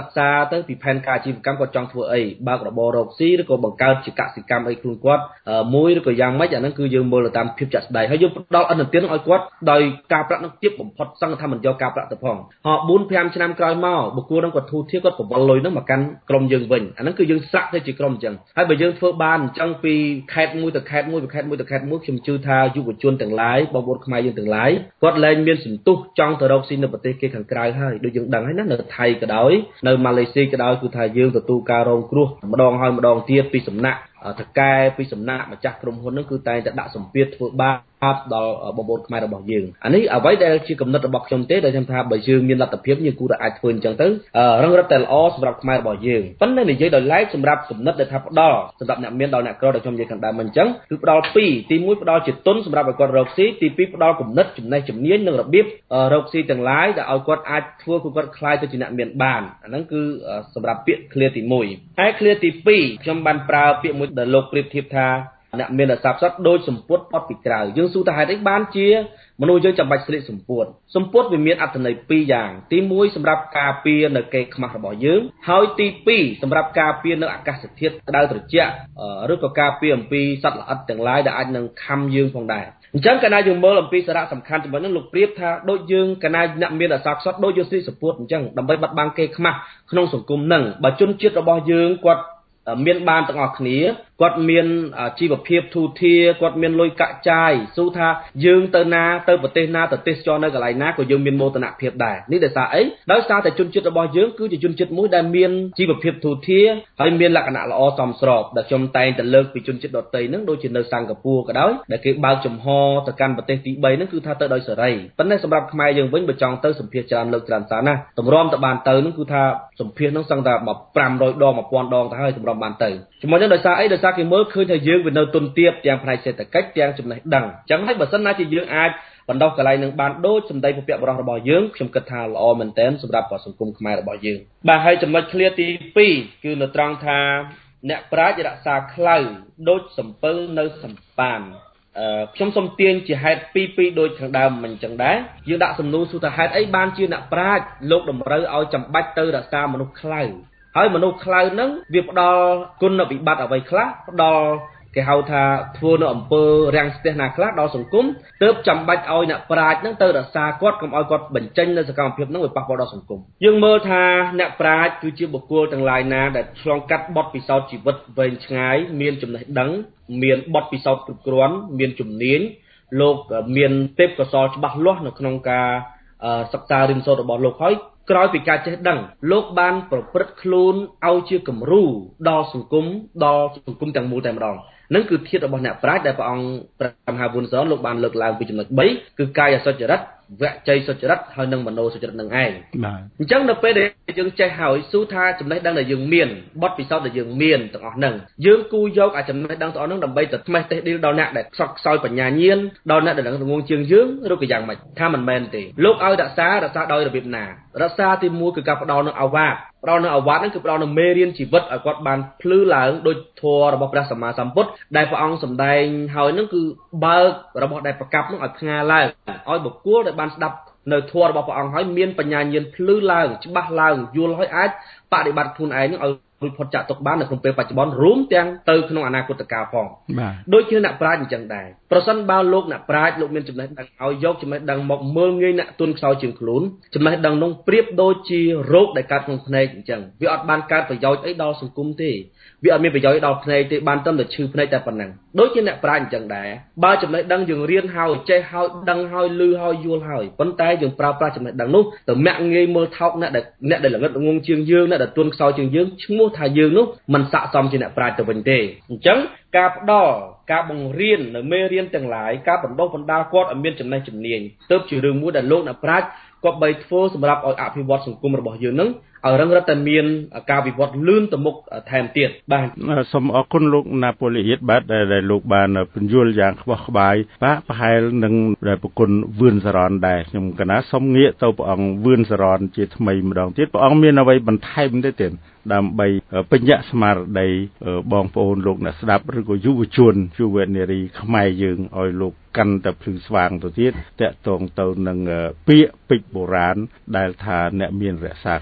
សិក្សាទៅពីផែនការអាជីវកម្មគាត់ចង់ធ្វើអីបើករបររកស៊ីឬក៏បង្កើតជាកសិកម្មអីខ្លួនគាត់មួយឬក៏យ៉ាងម៉េចអាហ្នឹងគឺយើងមើលតាមភាពចាក់ស្ដែងហើយយើងផ្ដល់ឥណទានឲ្យគាត់ដោយការប្រាក់នឹងទាបបំផុតសឹងថាមិនយកការប្រាក់ទៅផង4-5 ឆ្នាំក្រោយមកបុគ្គលនឹងគាត់ធូរធារគាត់បង្វិលលុយហ្នឹងមកកាន់ក្រុមយើងវិញអាហ្នឹងគឺយើងស្រាក់ទៅជាក្រុមអញ្ចឹងហើយបើយើងធ្វើបានអញ្ចឹងពីខេត្តមួយទៅខេត្តមួយពីខេត្តមួយទៅខេត្តមួយខ្ញុំជឿថាយុវជនទាំងឡាយបងប្អូនខ្មែរយើងទាំងឡាយគាត់លែងមានសន្ទុះចង់ទៅរកស៊ីនៅប្រទេសគេខាងក្រៅហើយដូចយើងដឹងហើយណានៅថៃក៏ដោយនៅម៉ាឡេស៊ីក៏ដោយគឺថាយើងទទួលការរងគ្រោះម្ដងហើយម្ដងទៀតពីសំណាក់តកែពីសំណាក់ម្ចាស់ក្រុមហ៊ុនហ្នឹងគឺតែងតែដាក់សម្ពាធធ្វើបាបដល់បងប្អូនខ្មែររបស់យើងអានេះអ្វីដែលជាកំណត់របស់ខ្ញុំទេដែលខ្ញុំថាបើយើងមានលទ្ធភាពយើងគួរតែអាចធ្វើអញ្ចឹងទៅរឹងរឹតតែល្អសម្រាប់ខ្មែររបស់យើងប៉ុន្តែនិយាយដោយឡែកសម្រាប់កំណត់ដែលថាផ្ដល់សម្រាប់អ្នកមានដល់អ្នកក្រដែលខ្ញុំនិយាយខាងដើមមិនអញ្ចឹងគឺផ្ដល់ពីរទី1ផ្ដល់ជាទុនសម្រាប់ឲ្យគាត់រកស៊ីទី2ផ្ដល់គំនិតចំណេះជំនាញនិងរបៀបរកស៊ីទាំងឡាយដែលឲ្យគាត់អាចធ្វើឲ្យគាត់ខ្លាយទៅជាអ្នកមានបានអាហ្នឹងគឺសម្រាប់ពាក្យ clear ទី1ហើយ clear ទី2ខ្ញុំបានប្រើពាក្យមួយដែលលោកប្រៀបធៀបថាអ្នកមានអាសព្ទសត្វដូចសម្ពុតផុតពីក្រៅយើងសួរថាហេតុអីបានជាមនុស្សយើងចាំបាច់ស្លៀកសម្ពុតវាមានអត្ថន័យ2យ៉ាងទី1សម្រាប់ការពារនៅកេរ្តិ៍ខ្មាស់របស់យើងហើយទី2សម្រាប់ការពារនៅអាកាសធាតុក្តៅត្រជាក់ឬក៏ការពារអំពីសត្វល្អិតទាំងឡាយដែលអាចនឹងខំយើងផងដែរអញ្ចឹងកាលណាយើងមើលអំពីសារៈសំខាន់ចំណុចនេះលោកប្រៀបថាដូចយើងកាលណាអ្នកមានអាសព្ទសត្វដូចយើងស្លៀកសម្ពុតអញ្ចឹងដើម្បីបាត់បង់កេរ្តិ៍ខ្មាស់ក្នុងសង្គមនឹងបើជនជាតិរបស់យើងគាត់មានបានទាំងអស់គ្នាគាត់មានជីវភាពធូរធារគាត់មានលុយកាក់ចាយស៊ូថាយើងទៅណាទៅប្រទេសណាទៅទេសចរនៅកន្លែងណាក៏យើងមានមោទនភាពដែរនេះដោយសារអីដោយសារតែជនជាតិរបស់យើងគឺជាជនជាតិមួយដែលមានជីវភាពធូរធារហើយមានលក្ខណៈល្អសមស្របដែលខ្ញុំតែងតែលើកពីជនជាតិដទៃហ្នឹងដូចជានៅសិង្ហបុរីក៏ដោយដែលគេបើកចំហទៅកាន់ប្រទេសទី3ហ្នឹងគឺថាទៅដោយសេរីប៉ុន្តែសម្រាប់ខ្មែរយើងវិញបើចង់ទៅសម្ភាសច្រើនលើកច្រើនសារណាតម្រាំទៅបានទៅហ្នឹងគឺថាសម្ភាសហ្នឹងសឹងតែ500 ដង 1000 ដងទៅហើយតម្រាំបានទៅជាមួយនឹងដោយសារអីដោយសារគេមើលឃើញថាយើងវានៅទុនទាបទាំងផ្នែកសេដ្ឋកិច្ចទាំងចំណេះដឹងអញ្ចឹងហើយបើសិនណាជាយើងអាចបណ្ដុះកន្លែងនឹងបានដូចសម្ដីពពកបរិះរបស់យើងខ្ញុំគិតថាល្អមែនទែនសម្រាប់សង្គមខ្មែររបស់យើងបាទហើយចំណុចឃ្លាទី2គឺនៅត្រង់ថាអ្នកប្រាជ្ញរក្សាខ្លៅដូចសំពៅនៅសំប៉ានខ្ញុំសូមទាញជាហេតុពីរដូចខាងដើមមិនអញ្ចឹងដែរយើងដាក់សំណួរសួរថាហេតុអីបានជាអ្នកប្រាជ្ញលោកតម្រូវឲ្យចាំបាច់ទៅរក្សាមនុស្សខ្លៅហើយមនុស្សខ្លៅហ្នឹងវាផ្ដល់គុណវិបត្តិអ្វីខ្លះផ្ដល់គេហៅថាធ្វើនៅអំពើរាំងស្ទះណាខ្លះដល់សង្គមទើបចាំបាច់ឲ្យអ្នកប្រាជ្ញហ្នឹងទៅរក្សាគាត់កុំឲ្យគាត់បញ្ចេញនៅសកម្មភាពហ្នឹងឲ្យប៉ះពាល់ដល់សង្គមយើងមើលថាអ្នកប្រាជ្ញគឺជាបុគ្គលទាំងឡាយណាដែលឆ្លងកាត់បទពិសោធន៍ជីវិតវែងឆ្ងាយមានចំណេះដឹងមានបទពិសោធន៍គ្រប់គ្រាន់មានជំនាញលោកមានទេពកោសល្យច្បាស់លាស់នៅក្នុងការសិក្សារៀនសូត្ររបស់លោកហើយក្រោយពីការចេះដឹងលោកបានប្រព្រឹត្តខ្លួនឲ្យជាគំរូដល់សង្គមទាំងមូលតែម្ដងនឹងគឺធាតុរបស់អ្នកប្រាជ្ញដែលព្រះអង្គព្រះមហាវុនសរលោកបានលើកឡើងពីចំណុច3គឺកាយសុចរិតវជ័យសុចរិតហើយនិងមโนសុចរិតនឹងឯងបាទអញ្ចឹងនៅពេលដែលយើងចេះហើយស៊ូថាចំណេះដឹងដែលយើងមានបទពិសោធន៍ដែលយើងមានទាំងអស់ហ្នឹងយើងគូយកអាចំណេះដឹងទាំងអស់ហ្នឹងដើម្បីទៅថ្មេះទេសឌីលដល់អ្នកដែលខ្សត់ខ្សោយបញ្ញាញាណដល់អ្នកដែលនឹងងងជាងយើងឬក៏យ៉ាងម៉េចថាមិនមែនទេលោកឲ្យរក្សាដោយរបៀបណារក្សាទី1គឺការផ្ដល់នូវអាវាតផ្ដល់នូវអាវ៉ាត់ហ្នឹងគឺផ្ដល់នូវមេរៀនជីវិតឲ្យគាត់បានភ្លឺឡើងដោយធម៌របស់ព្រះសម្មាសម្ពុទ្ធដែលព្រះអង្គសម្ដែងហើយហ្នឹងគឺបើករបស់ដែលប្រកាប់ហ្នឹងឲ្យផ្ងាឡើងឲ្យបុគ្គលដែលបានស្ដាប់នៅធម៌របស់ព្រះអង្គហើយមានបញ្ញាញាណភ្លឺឡើងច្បាស់ឡើងយល់ហើយអាចបដិបត្តិខ្លួនឯងហ្នឹងឲ្យរួចផុតចាកទុក្ខបាននៅក្នុងពេលបច្ចុប្បន្នរួមទាំងទៅក្នុងអនាគតកាលផងដូចជាអ្នកប្រាជ្ញអញ្ចឹងដែរប្រសិនបើលោកអ្នកប្រាជ្ញលោកមានចំណេះដឹងឲ្យយកចំណេះដឹងមកមើលងាយអ្នកទុនខ្សោយជាងខ្លួនចំណេះដឹងនោះប្រៀបដូចជារោគដែលកើតក្នុងភ្នែកអញ្ចឹងវាអត់បានកើតប្រយោជន៍អីដល់សង្គមទេវាអត់មានប្រយោជន៍ដល់ភ្នែកទេបានតែឈឺភ្នែកតែប៉ុណ្ណឹងដូចជាអ្នកប្រាជ្ញអញ្ចឹងដែរបើចំណេះដឹងយើងរៀនហើយចេះហើយដឹងហើយឮហើយយល់ហើយប៉ុន្តែយើងប្រើប្រាស់ចំណេះដឹងនោះទៅមាក់ងាយមើលថោកអ្នកដែលល្ងិតល្ងងជាងយើងអ្នកដែលទុនខ្សោយជាងយើងឈ្មោះថាយើងនោះមិនស័ក្តិសមជាអ្នកប្រាជ្ញទៅវិញទេអញ្ចឹងការផ្ដល់ការបង្រៀននៅមេរៀនទាំងឡាយការបណ្ដុះបណ្ដាលគាត់ឲ្យមានចំណេះជំនាញទើបជារឿងមួយដែលលោកអ្នកប្រាជ្ញគាត់បីធ្វើសម្រាប់ឲ្យអភិវឌ្ឍសង្គមរបស់យើងនឹងឲ្យរឹងរឹតតែមានការវិវត្តលឿនទៅមុខថែមទៀតបាទសូមអរគុណលោកណាប៉ូលីអ៊ីតបាទដែលលោកបានពន្យល់យ៉ាងក្បោះក្បាយបាទប្រហែលនឹងប្រគុណវឿនសរនដែរខ្ញុំកណាសូមងាកទៅព្រះអង្គវឿនសរនជាថ្មីម្ដងទៀតព្រះអង្គមានអ្វីបន្ថែមទេដើម្បីបញ្ញស្មារតីបងប្អូនលោកអ្នកស្ដាប់ឬក៏យុវជនយុវនារីខ្មែរយើងឲ្យលោកកាន់តែភ្លឺស្វាងទៅទៀតតាក់ទងទៅនឹងពាក្យពេចន៍បុរាណដែលថាអ្នកមានរក្សាខ្សត់ដោយស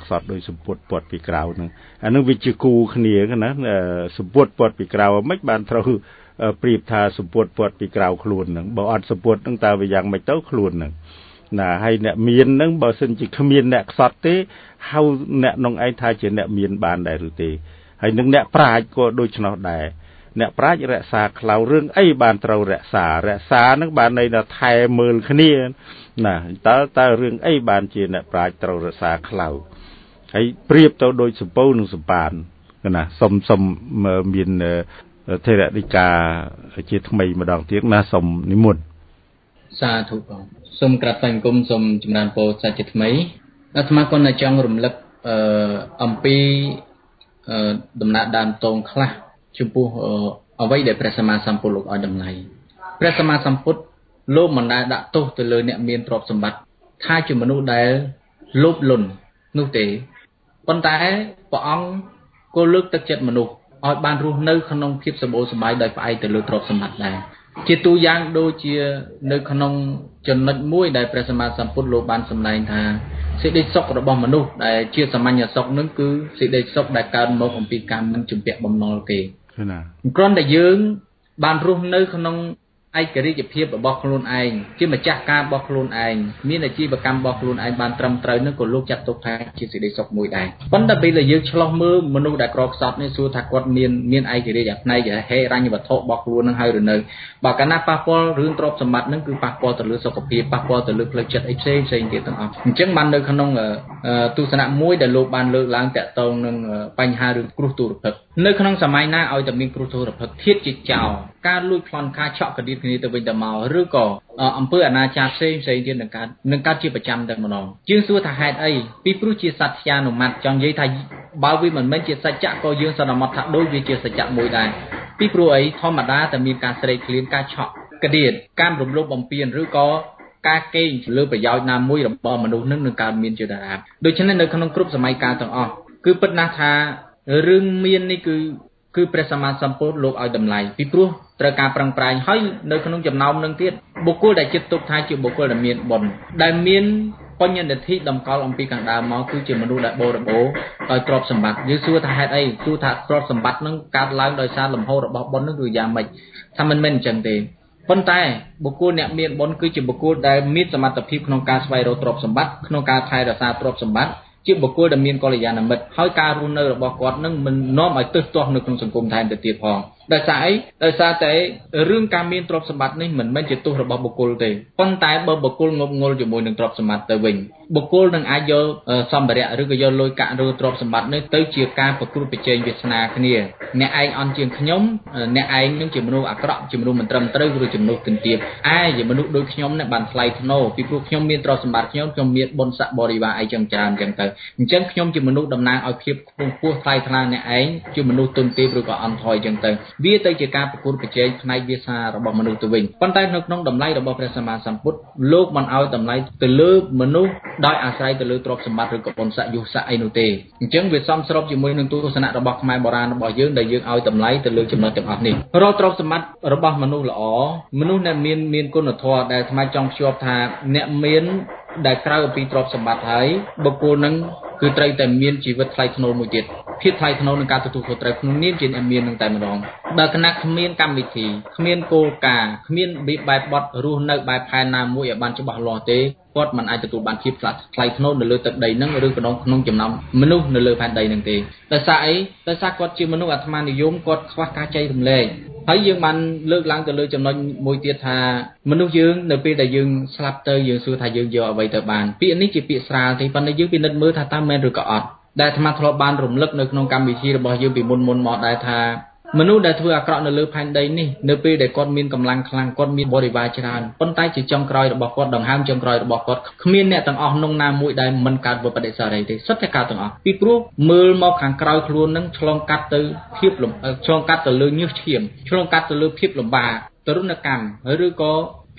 សម្ពុតពាត់ពីក្រៅហ្នឹងអានឹងវាជាគូគ្នាណាសម្ពុតពាត់ពីក្រៅមិនបានត្រូវប្រៀបថាសម្ពុតពាត់ពីក្រៅខ្លួនហ្នឹងបើអត់សម្ពុតហ្នឹងតើវាយ៉ាងម៉េចទៅខ្លួនហ្នឹងណាហើយអ្នកមានហ្នឹងបើសិនជាគ្មានអ្នកខ្សត់ទេហៅអ្នកនងឯងថាជាអ្នកមានបានដែរឬទេហើយនឹងអ្នកប្រាជ្ញក៏ដូច្នោះដែរអ្នកប្រាជ្ញរក្សាខ្លៅរឿងអីបានត្រូវរក្សាហ្នឹងបានន័យថាថែមើលគ្នាណាតើរឿងអីបានជាអ្នកប្រាជ្ញត្រូវរក្សាខ្លៅហើយប្រៀបទៅដូចសម្ពៅនិងសម្បានណាសុំមានថេរដីកាជាថ្មីម្ដងទៀតណាសុំនិមន្តសាធុបងសូមក្រាបថ្វាយបង្គំសូមចម្រើនពរសាជាថ្មីអាត្មាក៏ចង់រំលឹកអំពីដំណើរដើមតងខ្លះចំពោះអ្វីដែលព្រះសម្មាសម្ពុទ្ធលោកឲ្យតម្លៃព្រះសម្មាសម្ពុទ្ធលោកមិនដែលដាក់ទោសទៅលើអ្នកមានទ្រព្យសម្បត្តិថាជាមនុស្សដែលលោភលន់នោះទេប៉ុន្តែព្រះអង្គក៏លើកទឹកចិត្តមនុស្សឲ្យបានរស់នៅក្នុងភាពសម្បូរសប្បាយដោយផ្អែកទៅលើទ្រព្យសម្បត្តិដែរជាទូយ៉ាងដូចជានៅក្នុងចំណុចមួយដែលព្រះសម្មាសម្ពុទ្ធលោកបានសម្ដែងថាសេចក្តីសុខរបស់មនុស្សដែលជាសាមញ្ញសុខនឹងគឺសេចក្តីសុខដែលកើតមកអំពីការមិនជំពាក់បំណុលគេណាគ្រាន់តែយើងបានរស់នៅក្នុងឯករាជ្យភាពរបស់ខ្លួនឯងជាម្ចាស់ការរបស់ខ្លួនឯងមានអាជីវកម្មរបស់ខ្លួនឯងបានត្រឹមត្រូវនឹងក៏លោកចាត់ទុកថាជាសេចក្តីសុខមួយដែរប៉ុន្តែពេលដែលយើងឆ្លោះមើលមនុស្សដែលក្រខ្សត់នេះសួរថាគាត់មានឯករាជ្យផ្នែកហេរញ្ញវត្ថុរបស់ខ្លួននឹងហើយឬនៅបើកាលណាប៉ះពាល់រឿងទ្រព្យសម្បត្តិនឹងគឺប៉ះពាល់ទៅលើសុខភាពប៉ះពាល់ទៅលើផ្លូវចិត្តអីផ្សេងទៀតទាំងអស់អញ្ចឹងបាននៅក្នុងទស្សនៈមួយដែលលោកបានលើកឡើងតាក់ទងនឹងបញ្ហារឿងគ្រោះទុរភិក្សនៅក្នុងសម័យណាឲ្យតែមានគ្រោះទុរភិក្សធៀបជាចោលការលួចប្លន់ការឆក់កដៀតគ្នាទៅវិញទៅមកឬក៏អំពើអនាចារផ្សេងទៀតនឹងកើតជាប្រចាំតែម្ដងយើងសួរថាហេតុអីពីព្រោះជាសត្វស្យានុម័តចង់និយាយថាបើវាមិនមែនជាសច្ចៈក៏យើងសន្មត់ថាដូចវាជាសច្ចៈមួយដែរពីព្រោះអីធម្មតាតែមានការស្រេកឃ្លានការឆក់កដៀតការរំលោភបំពានឬក៏ការកេងលើប្រយោជន៍ណាមួយរបស់មនុស្សនឹងកើតមានជាដរាបដូច្នេះនៅក្នុងគ្រប់សម័យកាលទាំងអស់គឺពិតណាស់ថារឿងមាននេះគឺព្រះសម្មាសម្ពុទ្ធលោកឲ្យតម្លៃពីព្រោះត្រូវការប្រឹងប្រែងហើយនៅក្នុងចំណោមនឹងទៀតបុគ្គលដែលចិត្តទុកថាជាបុគ្គលដែលមានបុណ្យដែលមានបញ្ញនិធិតម្កល់អំពីខាងដើមមកគឺជាមនុស្សដែលបរិបូរដោយទ្រព្យសម្បត្តិយើងសួរថាហេតុអីសួរថាទ្រព្យសម្បត្តិនឹងកើតឡើងដោយសារលំហូររបស់បុណ្យនឹងគឺយ៉ាងម៉េចថាមិនមែនអញ្ចឹងទេប៉ុន្តែបុគ្គលអ្នកមានបុណ្យគឺជាបុគ្គលដែលមានសមត្ថភាពក្នុងការស្វែងរកទ្រព្យសម្បត្តិក្នុងការថែរក្សាទ្រព្យសម្បត្តិជាបុគ្គលដែលមានកល្យាណមិត្តហើយការរស់នៅរបស់គាត់នឹងមិននាំឲ្យទើសទាស់នៅក្នុងសង្គមថែមទៅទៀតផងដោយសារអីដោយសារតែរឿងការមានទ្រព្យសម្បត្តិនេះមិនមែនជាទោសរបស់បុគ្គលទេប៉ុន្តែបើបុគ្គលងប់ងល់ជាមួយនឹងទ្រព្យសម្បត្តិទៅវិញបុគ្គលនឹងអាចយកសម្ភារៈឬក៏យកលុយកាក់ឬទ្រព្យសម្បត្តិនេះទៅជាការប្រកួតប្រជែងវាសនាគ្នាអ្នកឯងអន់ជាងខ្ញុំអ្នកឯងនឹងជាមនុស្សអាក្រក់ជាមនុស្សមិនត្រឹមត្រូវឬជំនួសទន្ទាបជាមនុស្សដូចខ្ញុំនេះបានថ្លៃថ្នូរពីព្រោះខ្ញុំមានទ្រព្យសម្បត្តិខ្ញុំមានបុណ្យស័ក្តិបរិវារអីចឹងច្រើនចឹងទៅអញ្ចឹងខ្ញុំជាមនុស្សតំណាងឲ្យភាពខ្ពង់ខ្ពស់ថ្លៃថ្លាអ្នកឯងជាមនុស្សទន្ទាបឬក៏អន់ថយចឹងទៅវាទៅជាការប្រកួតប្រជែងផ្នែកវាសនារបស់មនុស្សទៅវិញប៉ុន្តែនៅក្នុងតម្លៃរបស់ព្រះសម្មាសម្ពុទ្ធលោកមិនឲ្យតម្លៃទៅលើមនុស្សដោយអាស្រ័យទៅលើទ្រព្យសម្បត្តិឬក៏បុណ្យស័ក្តិយុស័ក្តិអីនោះទេអញ្ចឹងវាសមស្របជាមួយនឹងទស្សនៈរបស់ខ្មែរបុរាណរបស់យើងដែលយើងឲ្យតម្លៃទៅលើចំណុចទាំងអស់នេះរាល់ទ្រព្យសម្បត្តិរបស់មនុស្សល្អមនុស្សដែលមានគុណធម៌ដែលស្មាចង់ភ្ជាប់ថាអ្នកមានដែលក្រៅអំពីទ្រព្យសម្បត្តិហើយបុគ្គលនឹងគឺត្រូវតែមានជីវិតថ្លៃថ្នូរមួយទៀតភាពថ្លៃថ្នូរនឹងការទទួលខុសត្រូវក្នុងនាមជាអ្នកមាននឹងតែម្ដងបើគណៈគ្មានកម្មវិធីគ្មានគោលការណ៍គ្មានបែបបទរស់នៅបែបផែនណាមួយឲ្យបានច្បាស់លាស់ទេគាត់មិនអាចទទួលបានភាពថ្លៃថ្នូរនៅលើទឹកដីនឹងឬក៏ក្នុងចំណោមមនុស្សនៅលើផែនដីនឹងទេដោយសារអីដោយសារគាត់ជាមនុស្សអាត្មានិយមគាត់ខ្វះការចែករំលែកហើយយើងបានលើកឡើងទៅលើចំណុចមួយទៀតថាមនុស្សយើងនៅពេលដែលយើងស្លាប់ទៅយើងសួរថាយើងយកអ្វីទៅបានពាក្យនេះជាពាក្យស្រាលទេប៉ុន្តែយើងពិនិត្យមើលថាតើមែនឬក៏អត់ដែលអាត្មាធ្លាប់បានរំលឹកនៅក្នុងកម្មវិធីរបស់យើងពីមុនមកដែរថាមនុស្សដែលធ្វើអាក្រក់នៅលើផែនដីនេះនៅពេលដែលគាត់មានកម្លាំងខ្លាំងគាត់មានបរិវារច្រើនប៉ុន្តែជាចុងក្រោយរបស់គាត់ដង្ហើមចុងក្រោយរបស់គាត់គ្មានអ្នកទាំងអស់ក្នុងណាមួយដែលមិនកើតវិបត្តិសារីទេសុទ្ធតែកើតទាំងអស់ពីព្រោះមើលមកខាងក្រោយខ្លួននឹងឆ្លងកាត់ទៅភាពឆ្លងកាត់ទៅលើញើសឈាមឆ្លងកាត់ទៅលើភាពលំបាកទរណកម្មឬក៏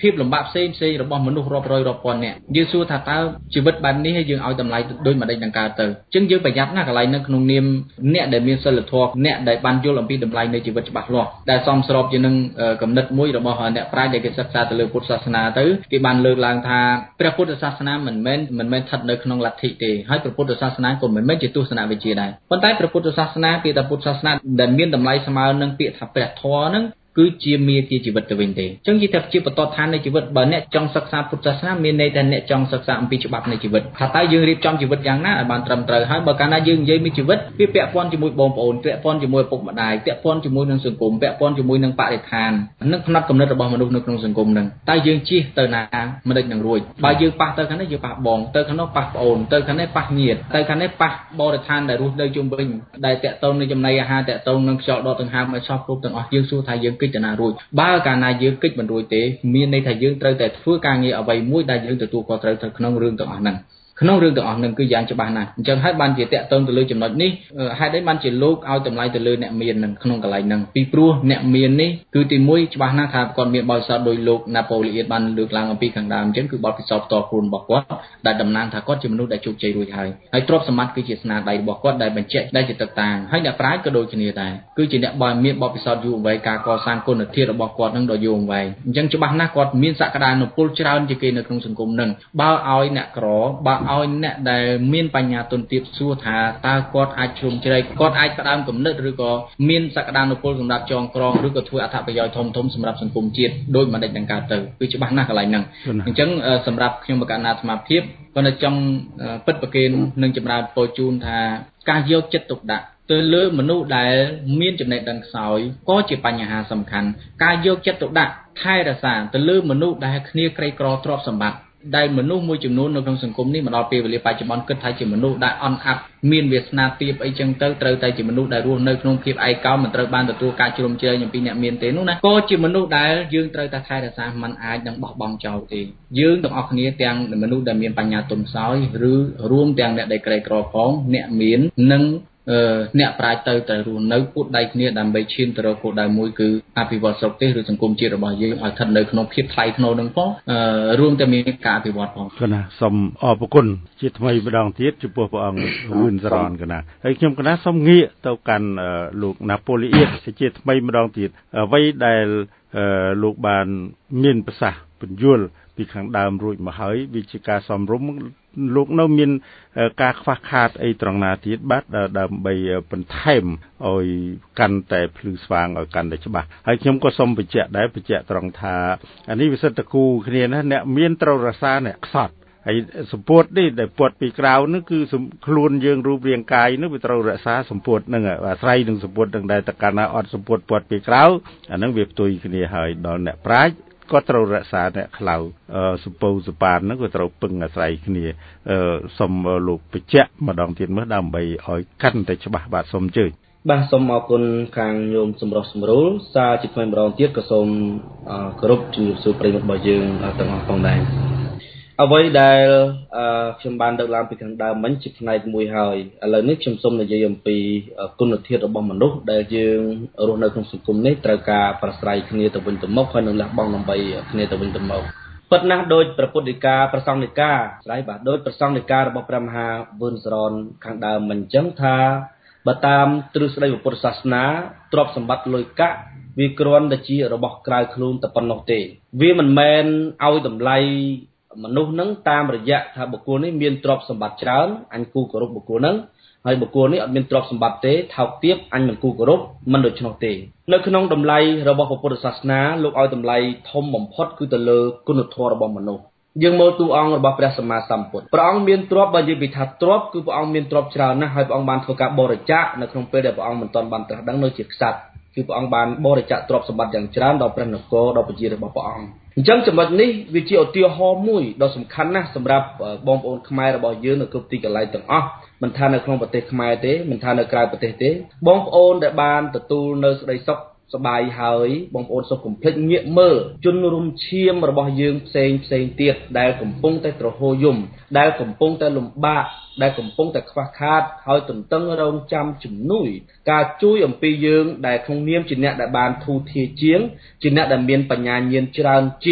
ភាពលំបាកផ្សេងរបស់មនុស្សរាប់រយរាប់ពាន់នាក់យើងសួរថាតើជីវិតបែបនេះយើងឲ្យតម្លៃដូចមិនដេចនឹងកើតទៅអញ្ចឹងយើងប្រយ័ត្នណាស់កន្លែងនៅក្នុងនាមអ្នកដែលមានសិលធម៌អ្នកដែលបានយល់អំពីតម្លៃនៃជីវិតច្បាស់លាស់ដែលសមស្របជានឹងគំនិតមួយរបស់អ្នកប្រាជ្ញដែលគេសិក្សាទៅលើពុទ្ធសាសនាទៅគេបានលើកឡើងថាព្រះពុទ្ធសាសនាមិនមែនស្ថិតនៅក្នុងលទ្ធិទេហើយព្រះពុទ្ធសាសនាក៏មិនមែនជាទស្សនវិជ្ជាដែរប៉ុន្តែព្រះពុទ្ធសាសនាពាក្យថាពុទ្ធសាសនាដែលមានតម្លៃស្មើនឹងពាក្យថាព្រះធម៌ហ្នឹងគឺជាមាគ៌ាជីវិតទៅវិញទេអញ្ចឹងជាតែជាបន្តឋាននៃជីវិតបើអ្នកចង់សិក្សាពុទ្ធសាសនាមានន័យថាអ្នកចង់សិក្សាអំពីច្បាប់នៃជីវិតថាតើយើងរៀបចំជីវិតយ៉ាងណាឲ្យបានត្រឹមត្រូវហើយបើកាលណាយើងនិយាយពីជីវិតវាពាក់ព័ន្ធជាមួយបងប្អូនពាក់ព័ន្ធជាមួយឪពុកម្ដាយពាក់ព័ន្ធជាមួយនឹងសង្គមពាក់ព័ន្ធជាមួយនឹងបរិស្ថាននិងផ្នត់គំនិតរបស់មនុស្សនៅក្នុងសង្គមហ្នឹងតើយើងជៀសទៅណាមិនដេចនឹងរួចបើយើងប៉ះទៅខាងនេះយើងប៉ះបងទៅខាងនោះប៉ះប្អូនទៅខាងនេះប៉ះញាតិទៅខាងនេះប៉ះបរិស្ថានដែលរស់នៅជុំវិញដែលតាក់ទងនឹងចំណីអាហារតាក់ទងនឹងខ្យល់ដកដង្ហើមឲ្យសោះគ្រប់ទាំងអស់យើងសួរថាយើងគិតទៅណារួចបើកាលណាយើងគិតមិនរួចទេមានន័យថាយើងត្រូវតែធ្វើការងារអ្វីមួយដែលយើងទទួលខុសត្រូវក្នុងរឿងទាំងអស់ហ្នឹងគឺយ៉ាងច្បាស់ណាស់អញ្ចឹងហើយបានជាតាក់ទងទៅលើចំណុចនេះហេតុអីបានជាលោកឲ្យតម្លៃទៅលើអ្នកមាននឹងក្នុងកន្លែងហ្នឹងពីព្រោះអ្នកមាននេះគឺទីមួយច្បាស់ណាស់ថាគាត់មានបទពិសោធន៍ដោយលោកណាប៉ូលីអៀនបានលើកឡើងអំពីខាងដើមអញ្ចឹងគឺបទពិសោធន៍ផ្ទាល់ខ្លួនរបស់គាត់ដែលតំណាងថាគាត់ជាមនុស្សដែលជោគជ័យរួចហើយទ្រព្យសម្បត្តិគឺជាស្នាដៃរបស់គាត់ដែលបញ្ជាក់ដែលជាទឹកតាងហើយអ្នកប្រាជ្ញក៏ដូចគ្នាដែរគឺជាអ្នកបានមានបទពិសោធន៍យូរអង្វែងការកសាងគុណធាតុរបស់គាត់នឹងដ៏យូរអង្វែងអញ្ចឹងច្បាស់ណាស់គាត់មានសក្តានុពលច្រើនជាងគេនៅក្នុងសង្គមនឹងបើឲ្យអ្នកក្របើឲ្យអ្នកដែលមានបញ្ញាទុនទាបសួរថាតើគាត់អាចជ្រុំជ្រែកគាត់អាចផ្ដើមគំនិតឬក៏មានសក្តានុពលសម្រាប់ចងក្រងឬក៏ធ្វើអត្ថប្រយោជន៍ធំសម្រាប់សង្គមជាតិដោយមិនដេចនឹងកើតទៅគឺច្បាស់ណាស់កន្លែងហ្នឹងអញ្ចឹងសម្រាប់ខ្ញុំបកណ្ណាអាត្មាភាពក៏នៅចង់ពិតប្រកេននឹងចម្រើនពរជូនថាការយកចិត្តទុកដាក់ទៅលើមនុស្សដែលមានចំណេះដឹងខ្សោយក៏ជាបញ្ហាសំខាន់ការយកចិត្តទុកដាក់ថែរក្សាទៅលើមនុស្សដែលគ្នាក្រីក្រទ្រព្យសម្បត្តិដែលមនុស្សមួយចំនួននៅក្នុងសង្គមនេះមកដល់ពេលវេលាបច្ចុប្បន្នគិតថាជាមនុស្សដែលអន់អាប់មានវាសនាទាបអីចឹងទៅត្រូវតែជាមនុស្សដែលរស់នៅក្នុងភាពឯកោមិនត្រូវបានទទួលការជ្រុំជ្រែងអំពីអ្នកមានទេនោះណាក៏ជាមនុស្សដែលយើងត្រូវតែថែរក្សាមិនអាចនឹងបោះបង់ចោលទេយើងទាំងអស់គ្នាទាំងមនុស្សដែលមានបញ្ញាទុនខ្សោយឬរួមទាំងអ្នកដែលក្រីក្រផងអ្នកមាននិងអ្នកប្រាជ្ញទៅតែរស់នៅពួតដៃគ្នាដើម្បីឈានទៅរកគោលដៅមួយគឺអភិវឌ្ឍស្រុកទេសឬសង្គមជាតិរបស់យើងឲ្យស្ថិតនៅក្នុងភាពថ្លៃថ្នូរនឹងផងរួមទាំងមានការអភិវឌ្ឍផងគណៈសូមអរគុណជាថ្មីម្ដងទៀតចំពោះព្រះអង្គវឿនសរនគណៈហើយខ្ញុំគណៈសូមងាកទៅកាន់លោកណាប៉ូលីអៀនជាថ្មីម្ដងទៀតអ្វីដែលលោកបានមានប្រសាសន៍ពន្យល់ពីខាងដើមរួចមកហើយវាជាការសំរុំលោកនៅមានការខ្វះខាតអីត្រង់ណាទៀតបាទដើម្បីបន្ថែមឲ្យកាន់តែភ្លឺស្វាងឲ្យកាន់តែច្បាស់ហើយខ្ញុំក៏សូមបញ្ជាក់ត្រង់ថាអានេះវាសិតតគូគ្នាណាអ្នកមានត្រូវរក្សាអ្នកខ្សត់ហើយសម្ពុតនេះដែលពត់ពីក្រៅនោះគឺខ្លួនយើងរូបរាងកាយនោះវាត្រូវរក្សាសម្ពុតនឹងអាស្រ័យនឹងសម្ពុតនឹងដែរតកាលណាអត់សម្ពុតពត់ពីក្រៅអានឹងវាផ្ទុយគ្នាហើយដល់អ្នកប្រាជ្ញក៏ត្រូវរក្សាអ្នកខ្លៅសម្ពៅសបានហ្នឹងក៏ត្រូវពឹងអាស្រ័យគ្នាសូមលោកបញ្ជាក់ម្ដងទៀតមើលដើម្បីឲ្យកាន់តែច្បាស់បាទសូមអញ្ជើញបាទសូមអរគុណខាងញោមសម្រុះសម្រួលសារជាថ្មីម្ដងទៀតក៏សូមគោរពជំរាបសួរប្រិយមិត្តរបស់យើងទាំងអស់ផងដែរអ្វីដែលខ្ញុំបានលើកឡើងពីខាងដើមមិញជាផ្នែកមួយហើយឥឡូវនេះខ្ញុំសូមនិយាយអំពីគុណធាតុរបស់មនុស្សដែលយើងរស់នៅក្នុងសង្គមនេះត្រូវការប្រស្រ័យគ្នាទៅវិញទៅមកហើយនឹងលះបង់ដើម្បីគ្នាទៅវិញទៅមកពិតណាស់ដោយព្រះពុទ្ធដីកាព្រះសង្ឃដីកាស្ដីបាទដោយព្រះសង្ឃដីការបស់ព្រះមហាវឿនសរនខាងដើមមិញអញ្ចឹងថាបើតាមទ្រឹស្ដីពុទ្ធសាសនាទ្រព្យសម្បត្តិលុយកាក់វាគ្រាន់តែជារបស់ក្រៅខ្លួនតែប៉ុណ្ណោះទេវាមិនមែនឲ្យតម្លៃមនុស្សនឹងតាមរយៈថាបុគ្គលនេះមានទ្រព្យសម្បត្តិច្រើនអញគូគោរពបុគ្គលនឹងហើយបុគ្គលនេះអត់មានទ្រព្យសម្បត្តិទេថោកទាបអញមិនគូគោរពមិនដូច្នោះទេនៅក្នុងតម្លៃរបស់ពុទ្ធសាសនាលោកឲ្យតម្លៃធំបំផុតគឺទៅលើគុណធម៌របស់មនុស្សយើងមើលតួអង្គរបស់ព្រះសម្មាសម្ពុទ្ធព្រះអង្គមានទ្រព្យបើនិយាយពីថាទ្រព្យគឺព្រះអង្គមានទ្រព្យច្រើនណាស់ហើយព្រះអង្គបានធ្វើការបរិច្ចាគនៅក្នុងពេលដែលព្រះអង្គមិនទាន់បានត្រាស់ដឹងនៅជាក្សត្រគឺព្រះអង្គបានបរិច្ចាគទ្រព្យសម្បត្តិយ៉ាងច្រើនដល់ព្រះនគរដល់ប្រជារបស់ព្រះអង្គអញ្ចឹងចំណុចនេះវាជាឧទាហរណ៍មួយដ៏សំខាន់ណាស់សម្រាប់បងប្អូនខ្មែររបស់យើងនៅគ្រប់ទីកន្លែងទាំងអស់មិនថានៅក្នុងប្រទេសខ្មែរទេមិនថានៅក្រៅប្រទេសទេបងប្អូនដែលបានទទួលនៅសេចក្តីសុខសប្បាយហើយបងប្អូនសូមកុំភ្លេចងាកមើលជនរួមឈាមរបស់យើងផ្សេងទៀតដែលកំពុងតែទ្រហោយំដែលកំពុងតែលំបាកដែលកំពុងតែខ្វះខាតហើយទន្ទឹងរង់ចាំជំនួយការជួយអំពីយើងដែលក្នុងនាមជាអ្នកដែលបានធូរធារជាងជាអ្នកដែលមានបញ្ញាញាណច្រើនជាង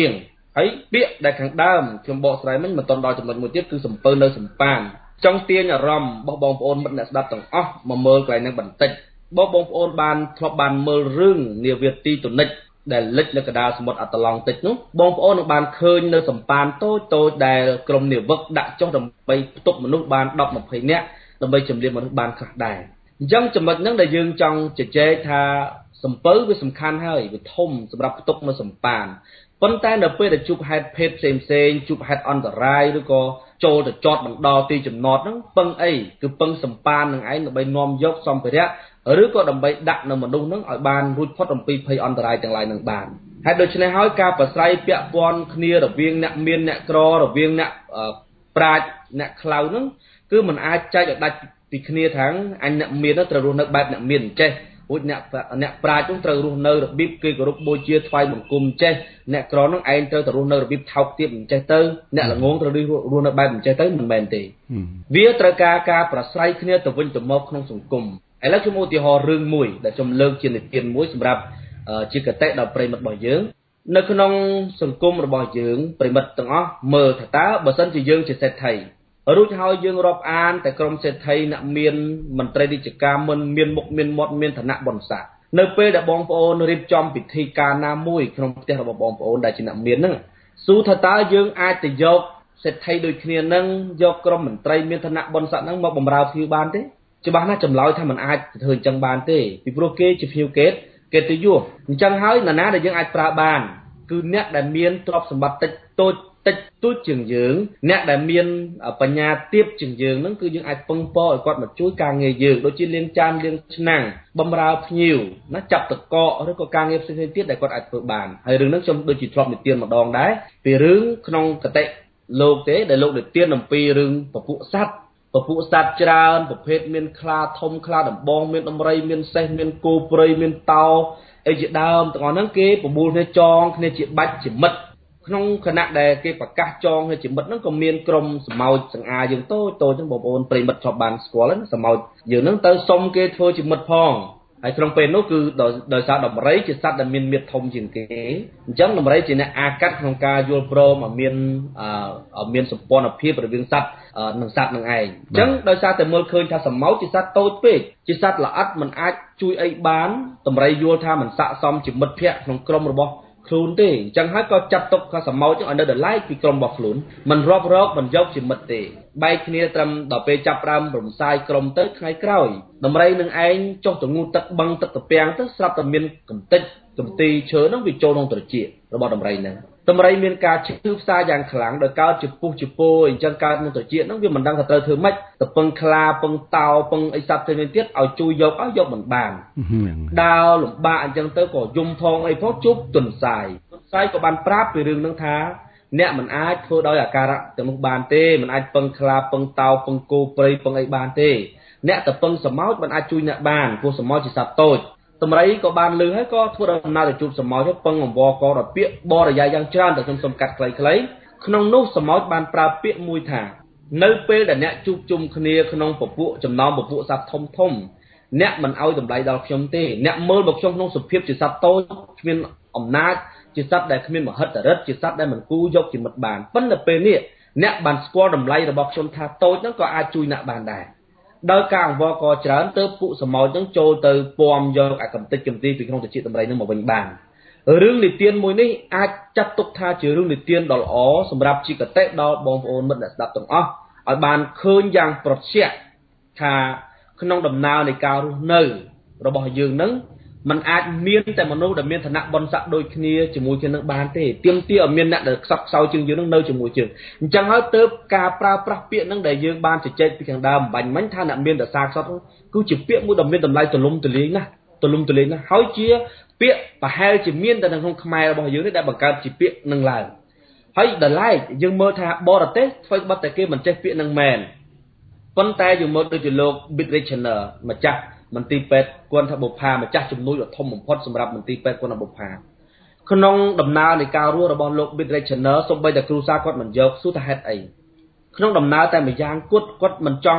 ấy biết đại kháng đam trong bộ sải mình mà toàn đòiចំណុចមួយទៀតគឺសំពើនៅសម្ប៉ានចង់ទាញអារម្មណ៍របស់បងប្អូនមិត្តអ្នកស្ដាប់ទាំងអស់មកមើលកន្លែងនឹងបន្តិចបងប្អូនបានធ្លាប់បានមើលរឿងនាវាទីតុនិចដែលលិចនៅកណ្ដាលសមុទ្រអាត្លង់តិកនោះបងប្អូននឹងបានឃើញនៅសម្ប៉ានតូចៗដែលក្រុមនាវិកដាក់ចុះដើម្បីផ្ទុកមនុស្សបាន 10-20 នាក់ដើម្បីចម្លៀនមនុស្សបានខ្លះដែរអញ្ចឹងចំណុចហ្នឹងដែលយើងចង់ជជែកថាសំពៅវាសំខាន់ហើយវាធំសម្រាប់ផ្ទុកនៅសម្ប៉ានប៉ុន្តែនៅពេលដែលជួបហេតុភេទផ្សេងៗជួបហេតុអន្តរាយឬក៏ចូលទៅចតបណ្ដោទីចំណតហ្នឹងពឹងអីគឺពឹងសម្ប៉ាននឹងឯងដើម្បីនាំយកសម្ភារៈឬក៏ដើម្បីដាក់នៅមនុស្សហ្នឹងឲ្យបានរួចផុតអំពីភ័យអន្តរាយទាំងឡាយនឹងបានហើយដូច្នេះហើយការប្រស្រ័យពាក់ព័ន្ធគ្នារវាងអ្នកមានអ្នកក្ររវាងអ្នកប្រាជ្ញអ្នកខ្លៅហ្នឹងគឺมันអាចចែកឲ្យដាច់ពីគ្នាថាអញអ្នកមានត្រូវរស់នៅបែបអ្នកមានចេះរួចអ្នកប្រាជ្ញនោះត្រូវរស់នៅរបៀបគេគោរពបូជាថ្វាយបង្គំចេះអ្នកក្រនោះឯងត្រូវតែរស់នៅរបៀបថោកទាបអញ្ចេះទៅអ្នកល្ងងត្រូវរស់នៅបែបអញ្ចេះទៅមិនមែនទេវាត្រូវការប្រស្រ័យគ្នាទៅវិញទៅមកក្នុងសង្គមឥឡូវខ្ញុំឧទាហរណ៍រឿងមួយដែលខ្ញុំលើកជានិទានមួយសម្រាប់ជាកតេដល់ប្រិមិត្តរបស់យើងនៅក្នុងសង្គមរបស់យើងប្រិមិត្តទាំងអស់មើលថាតើបើសិនជាយើងជាសេដ្ឋីរួចហើយយើងរាប់អានតែក្រុមសេដ្ឋីអ្នកមានមន្ត្រីរាជការមិនមានមុខមានមាត់មានឋានៈបុណ្យស័ក្តិនៅពេលដែលបងប្អូនរៀបចំពិធីការណាមួយក្នុងផ្ទះរបស់បងប្អូនដែលជាអ្នកមានហ្នឹងសួរថាតើយើងអាចទៅយកសេដ្ឋីដូចគ្នាហ្នឹងយកក្រុមមន្ត្រីមានឋានៈបុណ្យស័ក្តិហ្នឹងមកបម្រើភ្ញៀវបានទេច្បាស់ណាស់ចម្លើយថាมันអាចធ្វើអញ្ចឹងបានទេពីព្រោះគេជាភ្ញៀវកិត្តិយសអញ្ចឹងហើយនរណាដែលយើងអាចប្រើបានគឺអ្នកដែលមានទ្រព្យសម្បត្តិតិចតួចជាងយើងអ្នកដែលមានបញ្ញាទាបជាងយើងហ្នឹងគឺយើងអាចពឹងពរឲ្យគាត់មកជួយការងារយើងដូចជាលាងចានលាងឆ្នាំងបម្រើភ្ញៀវណាចាប់តកកឬក៏ការងារផ្សេងៗទៀតដែលគាត់អាចធ្វើបានហើយរឿងហ្នឹងខ្ញុំដូចជាធ្លាប់និទានម្ដងដែរពីរឿងក្នុងកតិលោកទេដែលលោកនិទានអំពីរឿងពពួកសត្វច្រើនប្រភេទមានខ្លាធំខ្លាដំបងមានដំរីមានសេះមានគោព្រៃមានតោអីជាដើមទាំងអស់ហ្នឹងគេប្រមូលគ្នាចងគ្នាជាបាច់ជាមិត្តក្នុងគណៈដែលគេប្រកាសចងគ្នាជាមិត្តហ្នឹងក៏មានក្រុមសម្ោចសង្អាយើងតូចហ្នឹងបងប្អូនប្រិមិត្តធ្លាប់បានស្គាល់ហ្នឹងសម្ោចយើងហ្នឹងទៅសុំគេធ្វើជាមិត្តផងហើយក្នុងពេលនោះគឺដោយសារដំរីជាសត្វដែលមានមាឌធំជាងគេអញ្ចឹងដំរីជាអ្នកអាកាត់ក្នុងការយល់ព្រមឲ្យមានសម្ព័ន្ធភាពរវាងសត្វនិងសត្វនឹងឯងអញ្ចឹងដោយសារតែមើលឃើញថាសម្ោចជាសត្វតូចពេកជាសត្វល្អិតមិនអាចជួយអីបានដំរីយល់ថាមិនស័ក្តិសមជាមិត្តភក្តិក្នុងក្រុមរបស់ខ្លួនទេអញ្ចឹងហើយក៏ចាត់ទុកថាសម្ោចឲ្យនៅដល់ឡែកពីក្រុមរបស់ខ្លួនមិនរាប់រកមិនយកជាមិត្តទេបែកគ្នាត្រឹមដល់ពេលចាប់ផ្ដើមរំសាយក្រុមទៅថ្ងៃក្រោយដំរីនឹងឯងចុះទៅងូតទឹកបឹងទឹកត្រពាំងទៅស្រាប់តែមានកំទីឈើហ្នឹងវាចូលក្នុងត្រចៀករបស់ដំរីហ្នឹងដំរីមានការឈឺផ្សាយ៉ាងខ្លាំងដោយកើតជាពុះជាពោអញ្ចឹងកើតក្នុងត្រចៀកហ្នឹងវាមិនដឹងថាត្រូវធ្វើម៉េចទៅពឹងខ្លាពឹងតោពឹងអីសត្វផ្សេងទៀតឲ្យជួយយកមិនបានដើរលំបាកអញ្ចឹងទៅក៏យំផងអីផងជប់ទន្សាយក៏បានប្រាប់ពីរឿងហ្នឹងថាអ្នកមិនអាចធ្វើដោយអាការៈទាំងនោះបានទេមិនអាចពឹងខ្លាពឹងតោពឹងគោព្រៃពឹងអីបានទេអ្នកទៅពឹងសម្ោចមិនអាចជួយអ្នកបានព្រោះសម្ោចជាសត្វតូចតម្រៃក៏បានលឺហើយក៏ធ្វើដំណើរទៅជួបសម្ោចពឹងអង្វរកដល់ពាក្យបរិយាយយ៉ាងច្រើនតែខ្ញុំសូមកាត់ខ្លីៗក្នុងនោះសម្ោចបានប្រើពាក្យមួយថានៅពេលដែលអ្នកជួបជុំគ្នាក្នុងពពួកចំណោមពពួកសត្វធំអ្នកមិនឲ្យតម្លៃដល់ខ្ញុំទេអ្នកមើលមកខ្ញុំក្នុងសភាពជាសត្វតូចគ្មានអំណាចជាសត្វដែលគ្មានមហិទ្ធិឫទ្ធិជាសត្វដែលមិនគូយកជាមិត្តបានប៉ុន្តែពេលនេះអ្នកបានស្គាល់តម្លៃរបស់ខ្ញុំថាតូចហ្នឹងក៏អាចជួយអ្នកបានដែរដោយការអង្វរកច្រើនទៅពួកសម្ោចហ្នឹងចូលទៅពំយកអាកំតិចកំទីពីក្នុងត្រចៀកតម្រៃហ្នឹងមកវិញបានរឿងនិទានមួយនេះអាចចាត់ទុកថាជារឿងនិទានដ៏ល្អសម្រាប់ជាកតេដល់បងប្អូនមិត្តអ្នកស្ដាប់ទាំងអស់ឲ្យបានឃើញយ៉ាងប្រឆាំងថាក្នុងដំណើរនៃការរស់នៅរបស់យើងហ្នឹងมันអាចមានតែមនុស្សដែលមានឋានៈបុណ្យស័ក្តិដូចគ្នាជាមួយគ្នានឹងបានទេទាមទារឲ្យមានអ្នកដែលខ្សត់ខ្សោយជាងយើងនឹងនៅជាមួយយើងអញ្ចឹងហើយទើបការប្រើប្រាស់ពាក្យហ្នឹងដែលយើងបានជជែកពីខាងដើមបាញ់មិញថាអ្នកមានរសារខ្សត់គឺជាពាក្យមួយដ៏មានតម្លៃទូលំទូលាយណាស់ហើយជាពាក្យប្រហែលជាមានតែនៅក្នុងខ្មែររបស់យើងនេះដែលបង្កើតជាពាក្យនឹងឡើងហើយដល់ឡែកយើងមើលថាបរទេសធ្វើបတ်តែគេមិនចេះពាក្យនឹងមែនប៉ុន្តែយើងមើលដូចជាលោក Bit Regional ម្ចាស់មន្ទីរពេទ្យគន្ធបុប្ផាម្ចាស់ជំនួយដ៏ធំបំផុតសម្រាប់មន្ទីរពេទ្យគន្ធបុប្ផាក្នុងដំណើរនៃការរស់របស់លោក Bit Regional សូម្បីតែគ្រូសាគាត់មិនយកសួរថាហេតុអីក្នុងដំណើរតែម្យ៉ាងគាត់មិនចង់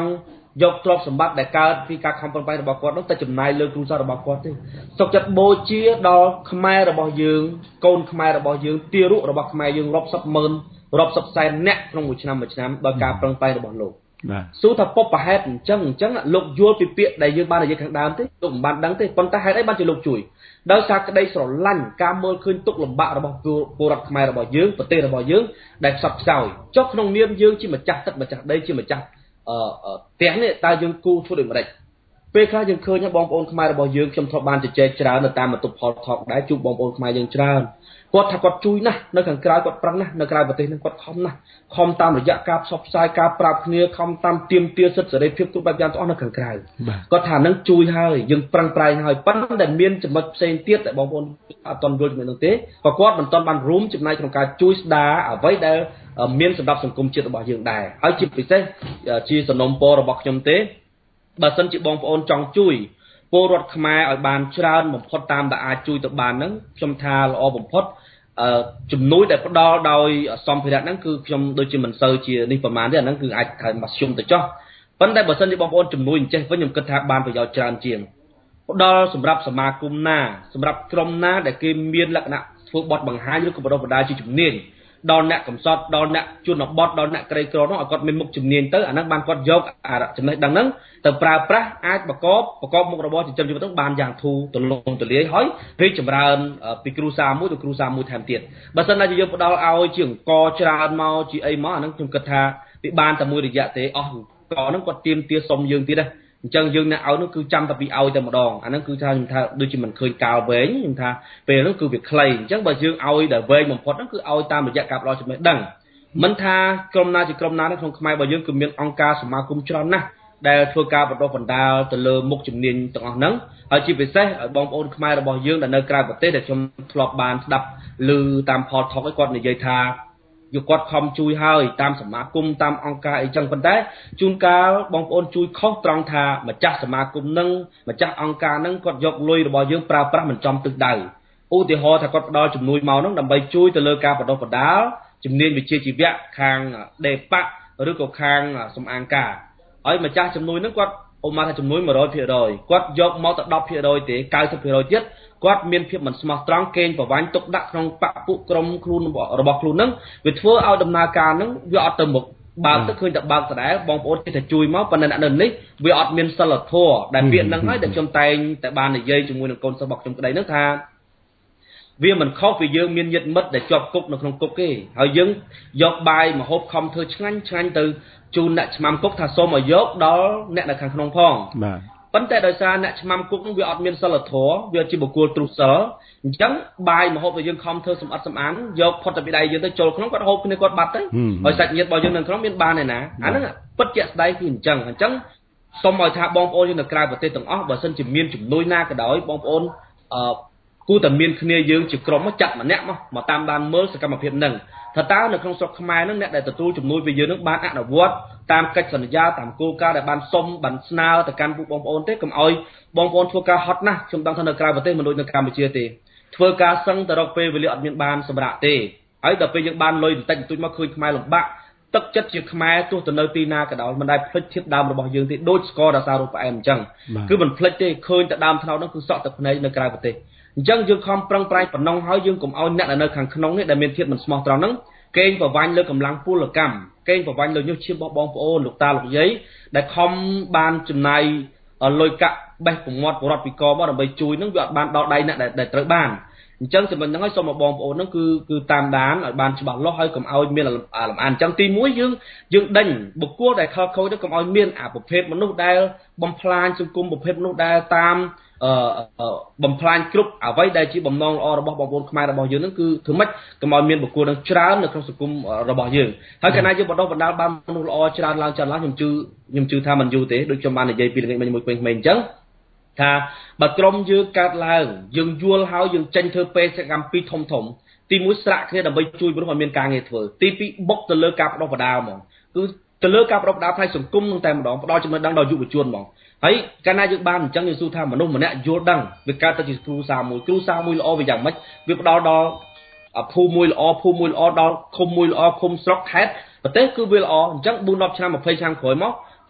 យកទ្រព្យសម្បត្តិដែលកើតពីការខំប្រឹងប្រែងរបស់គាត់នោះទៅចំណាយលើគ្រួសាររបស់គាត់ទេសុខចិត្តបូជាដល់ខ្មែររបស់យើងកូនខ្មែររបស់យើងទារករបស់ខ្មែរយើងរាប់សិបម៉ឺនរាប់សិបសែនអ្នកក្នុងមួយឆ្នាំដោយការប្រឹងប្រែងរបស់លោកសួរថាពុបប្រហែលអញ្ចឹងលោកយល់ពីពាក្យដែលយើងបាននិយាយខាងដើមទេលោកមិនបានដឹងទេប៉ុន្តែហេតុអីបានជាលោកជួយដោយសារក្តីស្រឡាញ់ការមើលឃើញទុក្ខលំបាករបស់ពលរដ្ឋខ្មែររបស់យើងប្រទេសរបស់យើងដែលខ្សត់ខ្សោយចុះក្នុងនាមយើងជាម្ចាស់ទឹកម្ចាស់ដីជាម្ចាស់ផ្ទះនេះតើយើងគូធ្វើដូចម្ដេចពេលខ្លះយើងឃើញបងប្អូនខ្មែររបស់យើងខ្ញុំធ្លាប់បានជជែកច្រើននៅតាមបន្ទប់ផលថតដែរជួបបងប្អូនខ្មែរយើងច្រើនគាត់ថាគាត់ជួយណាស់នៅខាងក្រៅគាត់ប្រឹងណាស់នៅក្រៅប្រទេសនឹងគាត់ខំណាស់ខំតាមរយៈការផ្សព្វផ្សាយការប្រាប់គ្នាខំតាមទាមទារសិទ្ធិសេរីភាពគ្រប់បែបយ៉ាងទាំងអស់នៅខាងក្រៅគាត់ថានឹងជួយហើយយើងប្រឹងប្រែងហើយប៉ុន្តែមានចំណុចផ្សេងទៀតដែលបងប្អូនអត់ទាន់យល់ចំណុចនោះទេក៏គាត់មិនទាន់បានរួមចំណែកក្នុងការជួយស្ដារអ្វីដែលមានសម្រាប់សង្គមជាតិរបស់យើងដែរហើយជាពិសេសជាសំណុំពររបស់ខ្ញុំទេបើសិនជាបងប្អូនចង់ជួយពលរដ្ឋខ្មែរឲ្យបានច្រើនបំផុតតាមដែលអាចជួយទៅបានហ្នឹងខ្ញុំថាល្អបំផុតជំនួយដែលផ្ដល់ដោយសម្ភារៈហ្នឹងគឺខ្ញុំដូចជាមិនសូវជានេះប្រហែលទេអាហ្នឹងគឺអាចខំមកជុំទៅចោះប៉ុន្តែបើសិនជាបងប្អូនជំនួយអញ្ចេះវិញខ្ញុំគិតថាបានប្រយោជន៍ច្រើនជាងផ្ដល់សម្រាប់សមាគមណាសម្រាប់ក្រុមណាដែលគេមានលក្ខណៈធ្វើបទបង្ហាញឬក៏បណ្ដុះបណ្ដាលជាជំនាញដល់អ្នកកំសត់ដល់អ្នកជនបទដល់អ្នកក្រីក្រនោះឲ្យគាត់មានមុខជំនាញទៅអាហ្នឹងបានគាត់យកចំណេះដឹងហ្នឹងទៅប្រើប្រាស់អាចប្រកបមុខរបរចិញ្ចឹមជីវិតហ្នឹងបានយ៉ាងធូរទលំទលាយហើយរីកចម្រើនពីគ្រួសារមួយទៅគ្រួសារមួយថែមទៀតបើសិនណាយើងផ្ដល់ឲ្យជាអង្គច្រើនមកជាអីមកអាហ្នឹងខ្ញុំគិតថាវាបានតែមួយរយៈទេអស់អង្គហ្នឹងគាត់ទៀមទាសុំយើងទៀតដែរអញ្ចឹងយើងអ្នកឲ្យនោះគឺចាំតែពីឲ្យតែម្ដងអាហ្នឹងគឺថាខ្ញុំថាដូចជាមិនឃើញកាលវែងខ្ញុំថាពេលហ្នឹងគឺវាខ្លីអញ្ចឹងបើយើងឲ្យតែវែងបំផុតហ្នឹងគឺឲ្យតាមរយៈការផ្ដល់ចំណេះដឹងមិនថាក្រុមណាជាក្រុមណាក្នុងខ្មែររបស់យើងគឺមានអង្គការសមាគមច្រើនណាស់ដែលធ្វើការបណ្ដុះបណ្ដាលទៅលើមុខជំនាញទាំងអស់ហ្នឹងហើយជាពិសេសឲ្យបងប្អូនខ្មែររបស់យើងដែលនៅក្រៅប្រទេសដែលខ្ញុំធ្លាប់បានស្ដាប់ឮតាមផលថតឲ្យគាត់និយាយថាយកគាត់ខំជួយហើយតាមសមាគមតាមអង្គការអីចឹងប៉ុន្តែជួនកាលបងប្អូនជួយខុសត្រង់ថាម្ចាស់សមាគមនឹងម្ចាស់អង្គការនឹងគាត់យកលុយរបស់យើងប្រើប្រាស់មិនចំទិសដៅឧទាហរណ៍ថាគាត់ផ្ដល់ជំនួយមកនឹងដើម្បីជួយទៅលើការបណ្ដុះបណ្ដាលជំនាញវិជ្ជាជីវៈខាងដេប៉ាឬក៏ខាងសំអាងការហើយម្ចាស់ជំនួយនឹងគាត់អូម៉ាថាជំនួយ 100% គាត់យកមកតែ 10% ទេ 90% ទៀតគាត់មានភាពមិនស្មោះត្រង់កេងប្រវ័ញ្ចទុកដាក់ក្នុងបកពួកក្រុមខ្លួនរបស់ខ្លួននឹងវាធ្វើឲ្យដំណើរការនឹងវាអត់ទៅមុខបើទៅឃើញតែបើកដដែលបងប្អូនគេតែជួយមកប៉ុន្តែអ្នកនៅនេះវាអត់មានសិលធម៌ដែលពាក្យហ្នឹងហើយដែលខ្ញុំតែងតែបាននិយាយជាមួយនឹងកូនសិស្សរបស់ខ្ញុំក្តីហ្នឹងថាវាមិនខុសពីយើងមានញាតិមិត្តដែលជាប់គុកនៅក្នុងគុកទេហើយយើងយកបាយម្ហូបខំធ្វើឆ្ងាញ់ទៅជូនអ្នកឆ្មាំគុកថាសូមឲ្យយកដល់អ្នកនៅខាងក្នុងផងបាទប៉ុន្តែដោយសារអ្នកឆ្មាំគុកនឹងវាអត់មានសិលធម៌វាជាបុគ្គលទ្រុសិលអញ្ចឹងបាយម្ហូបដែលយើងខំធ្វើសម្អិតសម្អាងយកផុតទៅពីដៃយើងទៅចូលក្នុងគាត់ហូបគ្នាគាត់បាត់ទៅហើយសាច់ញាតិរបស់យើងនៅក្នុងមានបានឯណាអាហ្នឹងពិតជាស្ដាយគឺអញ្ចឹងសូមឲ្យថាបងប្អូនយើងនៅក្រៅប្រទេសទាំងអស់បើសិនជាមានជំនួយណាក៏ដោយបងប្អូនគូតែមានគ្នាយើងជាក្រុមមកចាត់ម្នាក់មកតាមដានមើលសកម្មភាពហ្នឹងថាតើនៅក្នុងស្រុកខ្មែរហ្នឹងអ្នកដែលទទួលជំនួយពីយើងហ្នឹងបានអនុវត្តតាមកិច្ចសន្យាតាមគោលការណ៍ដែលបានសុំបានស្នើទៅកាន់ពួកបងប្អូនទេកុំឲ្យបងប្អូនធ្វើការហត់ណាស់ខ្ញុំដឹងថានៅក្រៅប្រទេសមិនដូចនៅកម្ពុជាទេធ្វើការសឹងទៅរកពេលវេលាអត់មានបានសម្រាប់ទេហើយដល់ពេលយើងបានលុយបន្តិចបន្តួចមកឃើញខ្មែរលំបាកទឹកចិត្តជាខ្មែរទោះទៅនៅទីណាក៏ដោយមិនដែលភ្លេចធាតុដើមរបស់យើងទេដូចស្កររសាររសផ្អែមអញ្ចឹងគឺមិនភ្លេចទេឃើញតែដើមត្នោតហ្នឹងគឺសក់ទឹកភ្នែកនៅក្រៅប្រទេសអញ្ចឹងយើងខំប្រឹងប្រែងបំណងហើយយើងកុំឲ្យអ្នកនៅខាងក្នុងនេះដែលមានធាតុមិនស្មោះត្រង់ហ្នឹងកេងប្រវ័ញ្ចលើកម្លាំងពលកម្មកេងប្រវ័ញ្ចលើញើសឈាមរបស់បងប្អូនលោកតាលោកយាយដែលខំបានចំណាយលុយកាក់បេះប្រមាត់បរដ្ឋពីកមកដើម្បីជួយនឹងវាអត់បានដល់ដៃអ្នកដែលត្រូវបានអញ្ចឹងចំណុចហ្នឹងឲ្យសូមឲ្យបងប្អូនហ្នឹងគឺតាមដានឲ្យបានច្បាស់លាស់ហើយកុំឲ្យមានលំអានអញ្ចឹងទី1យើងដេញបុគ្គលដែលខលខូចទៅកុំឲ្យមានអាប្រភេទមនុស្សដែលបំផ្លាញសង្គមប្រភេទមនុស្សដែលតាមបំផ្លាញគ្រប់អ្វីដែលជាបំណងល្អរបស់បងប្អូនខ្មែររបស់យើងហ្នឹងគឺធ្វើម៉េចកុំឲ្យមានបុគ្គលនឹងច្រើននៅក្នុងសង្គមរបស់យើងហើយកាលណាយើងបណ្ដុះបណ្ដាលបានមនុស្សល្អច្រើនឡើងខ្ញុំជឿថាមិនយូរទេដូចខ្ញុំបាននិយាយពីល្ងាចមិញមួយពេញអញ្ចឹងថាបើក្រុមយើងកើតឡើងយើងយល់ហើយយើងចេញធ្វើបេសកកម្មពីធំទី1ស្រាក់គ្នាដើម្បីជួយមនុស្សឲ្យមានការងារធ្វើទី2បុកទៅលើការបណ្ដុះបណ្ដាលហ្មងគឺទៅលើការបណ្ដុះបណ្ដាលផ្នែកសង្គមនឹងតែម្ដងផ្ដល់ចំណេះដឹងដល់យុវជនហ្មងហើយកាលណាយើងបានអញ្ចឹងយើងសួរថាមនុស្សម្នាក់យល់ដឹងវាកើតទៅជាគ្រូសាមួយល្អវាយ៉ាងម៉េចវាផ្ដល់ដល់ភូមិមួយល្អដល់ឃុំមួយល្អឃុំស្រុកខេត្តប្រទេសគឺវាល្អអញ្ចឹង4-10ឆ្នាំ20ឆ្នាំក្រោយមក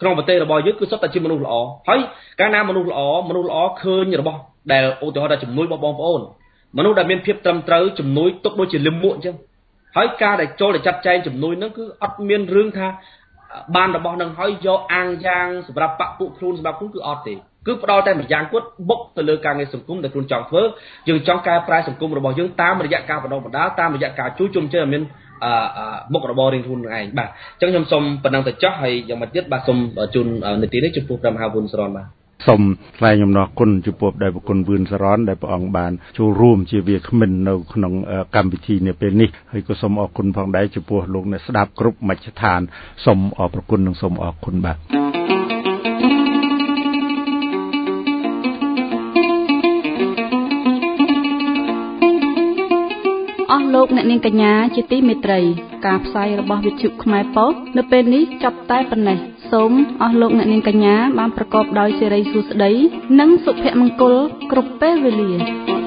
ក្នុងប្រទេសរបស់យើងគឺសុទ្ធតែជាមនុស្សល្អហើយកាលណាមនុស្សល្អឃើញរបស់ដែលឧទាហរណ៍ថាជំនួយរបស់បងប្អូនមនុស្សដែលមានភាពត្រឹមត្រូវជំនួយទុកដូចជាលិមមួកអញ្ចឹងហើយការដែលចូលទៅចាត់ចែងជំនួយហ្នឹងគឺអត់មានរឿងថាបានរបស់នឹងហើយយកអាងយ៉ាងសម្រាប់បពុខ្លួនសម្រាប់ខ្លួនគឺអត់ទេគឺផ្ដល់តែម្យ៉ាងគត់បុកទៅលើការងារសង្គមដែលខ្លួនចង់ធ្វើយើងចង់កែប្រែសង្គមរបស់យើងតាមរយៈការបណ្ដុះបណ្ដាលតាមរយៈការជួយជុំជើមានមុខរបររៀងខ្លួនឯងបាទអញ្ចឹងខ្ញុំសូមប៉ុណ្ណឹងទៅចោះហើយយ៉ាងម៉េចទៀតបាទសូមជូននីតិនេះចំពោះព្រះមហាវុនសរនបាទសូមថ្លែងអំណរគុណចំពោះដែលប្រគុណវឿនសរនដែលព្រះអង្គបានចូលរួមជាវាគ្មិននៅក្នុងកម្មវិធីនាពេលនេះហើយក៏សូមអរគុណផងដែរចំពោះលោកអ្នកស្ដាប់គ្រប់មជ្ឈដ្ឋានសូមអរព្រគុណនិងសូមអរគុណបាទអស់លោកអ្នកនាងកញ្ញាជាទីមេត្រីការផ្សាយរបស់វិទ្យុខ្មែរប៉ុស្តិ៍នៅពេលនេះចាប់តែប៉ុណ្ណេះសូមអស់លោកអ្នកនាងកញ្ញាបានប្រកបដោយសិរីសួស្តីនិងសុភមង្គលគ្រប់ពេលវេលា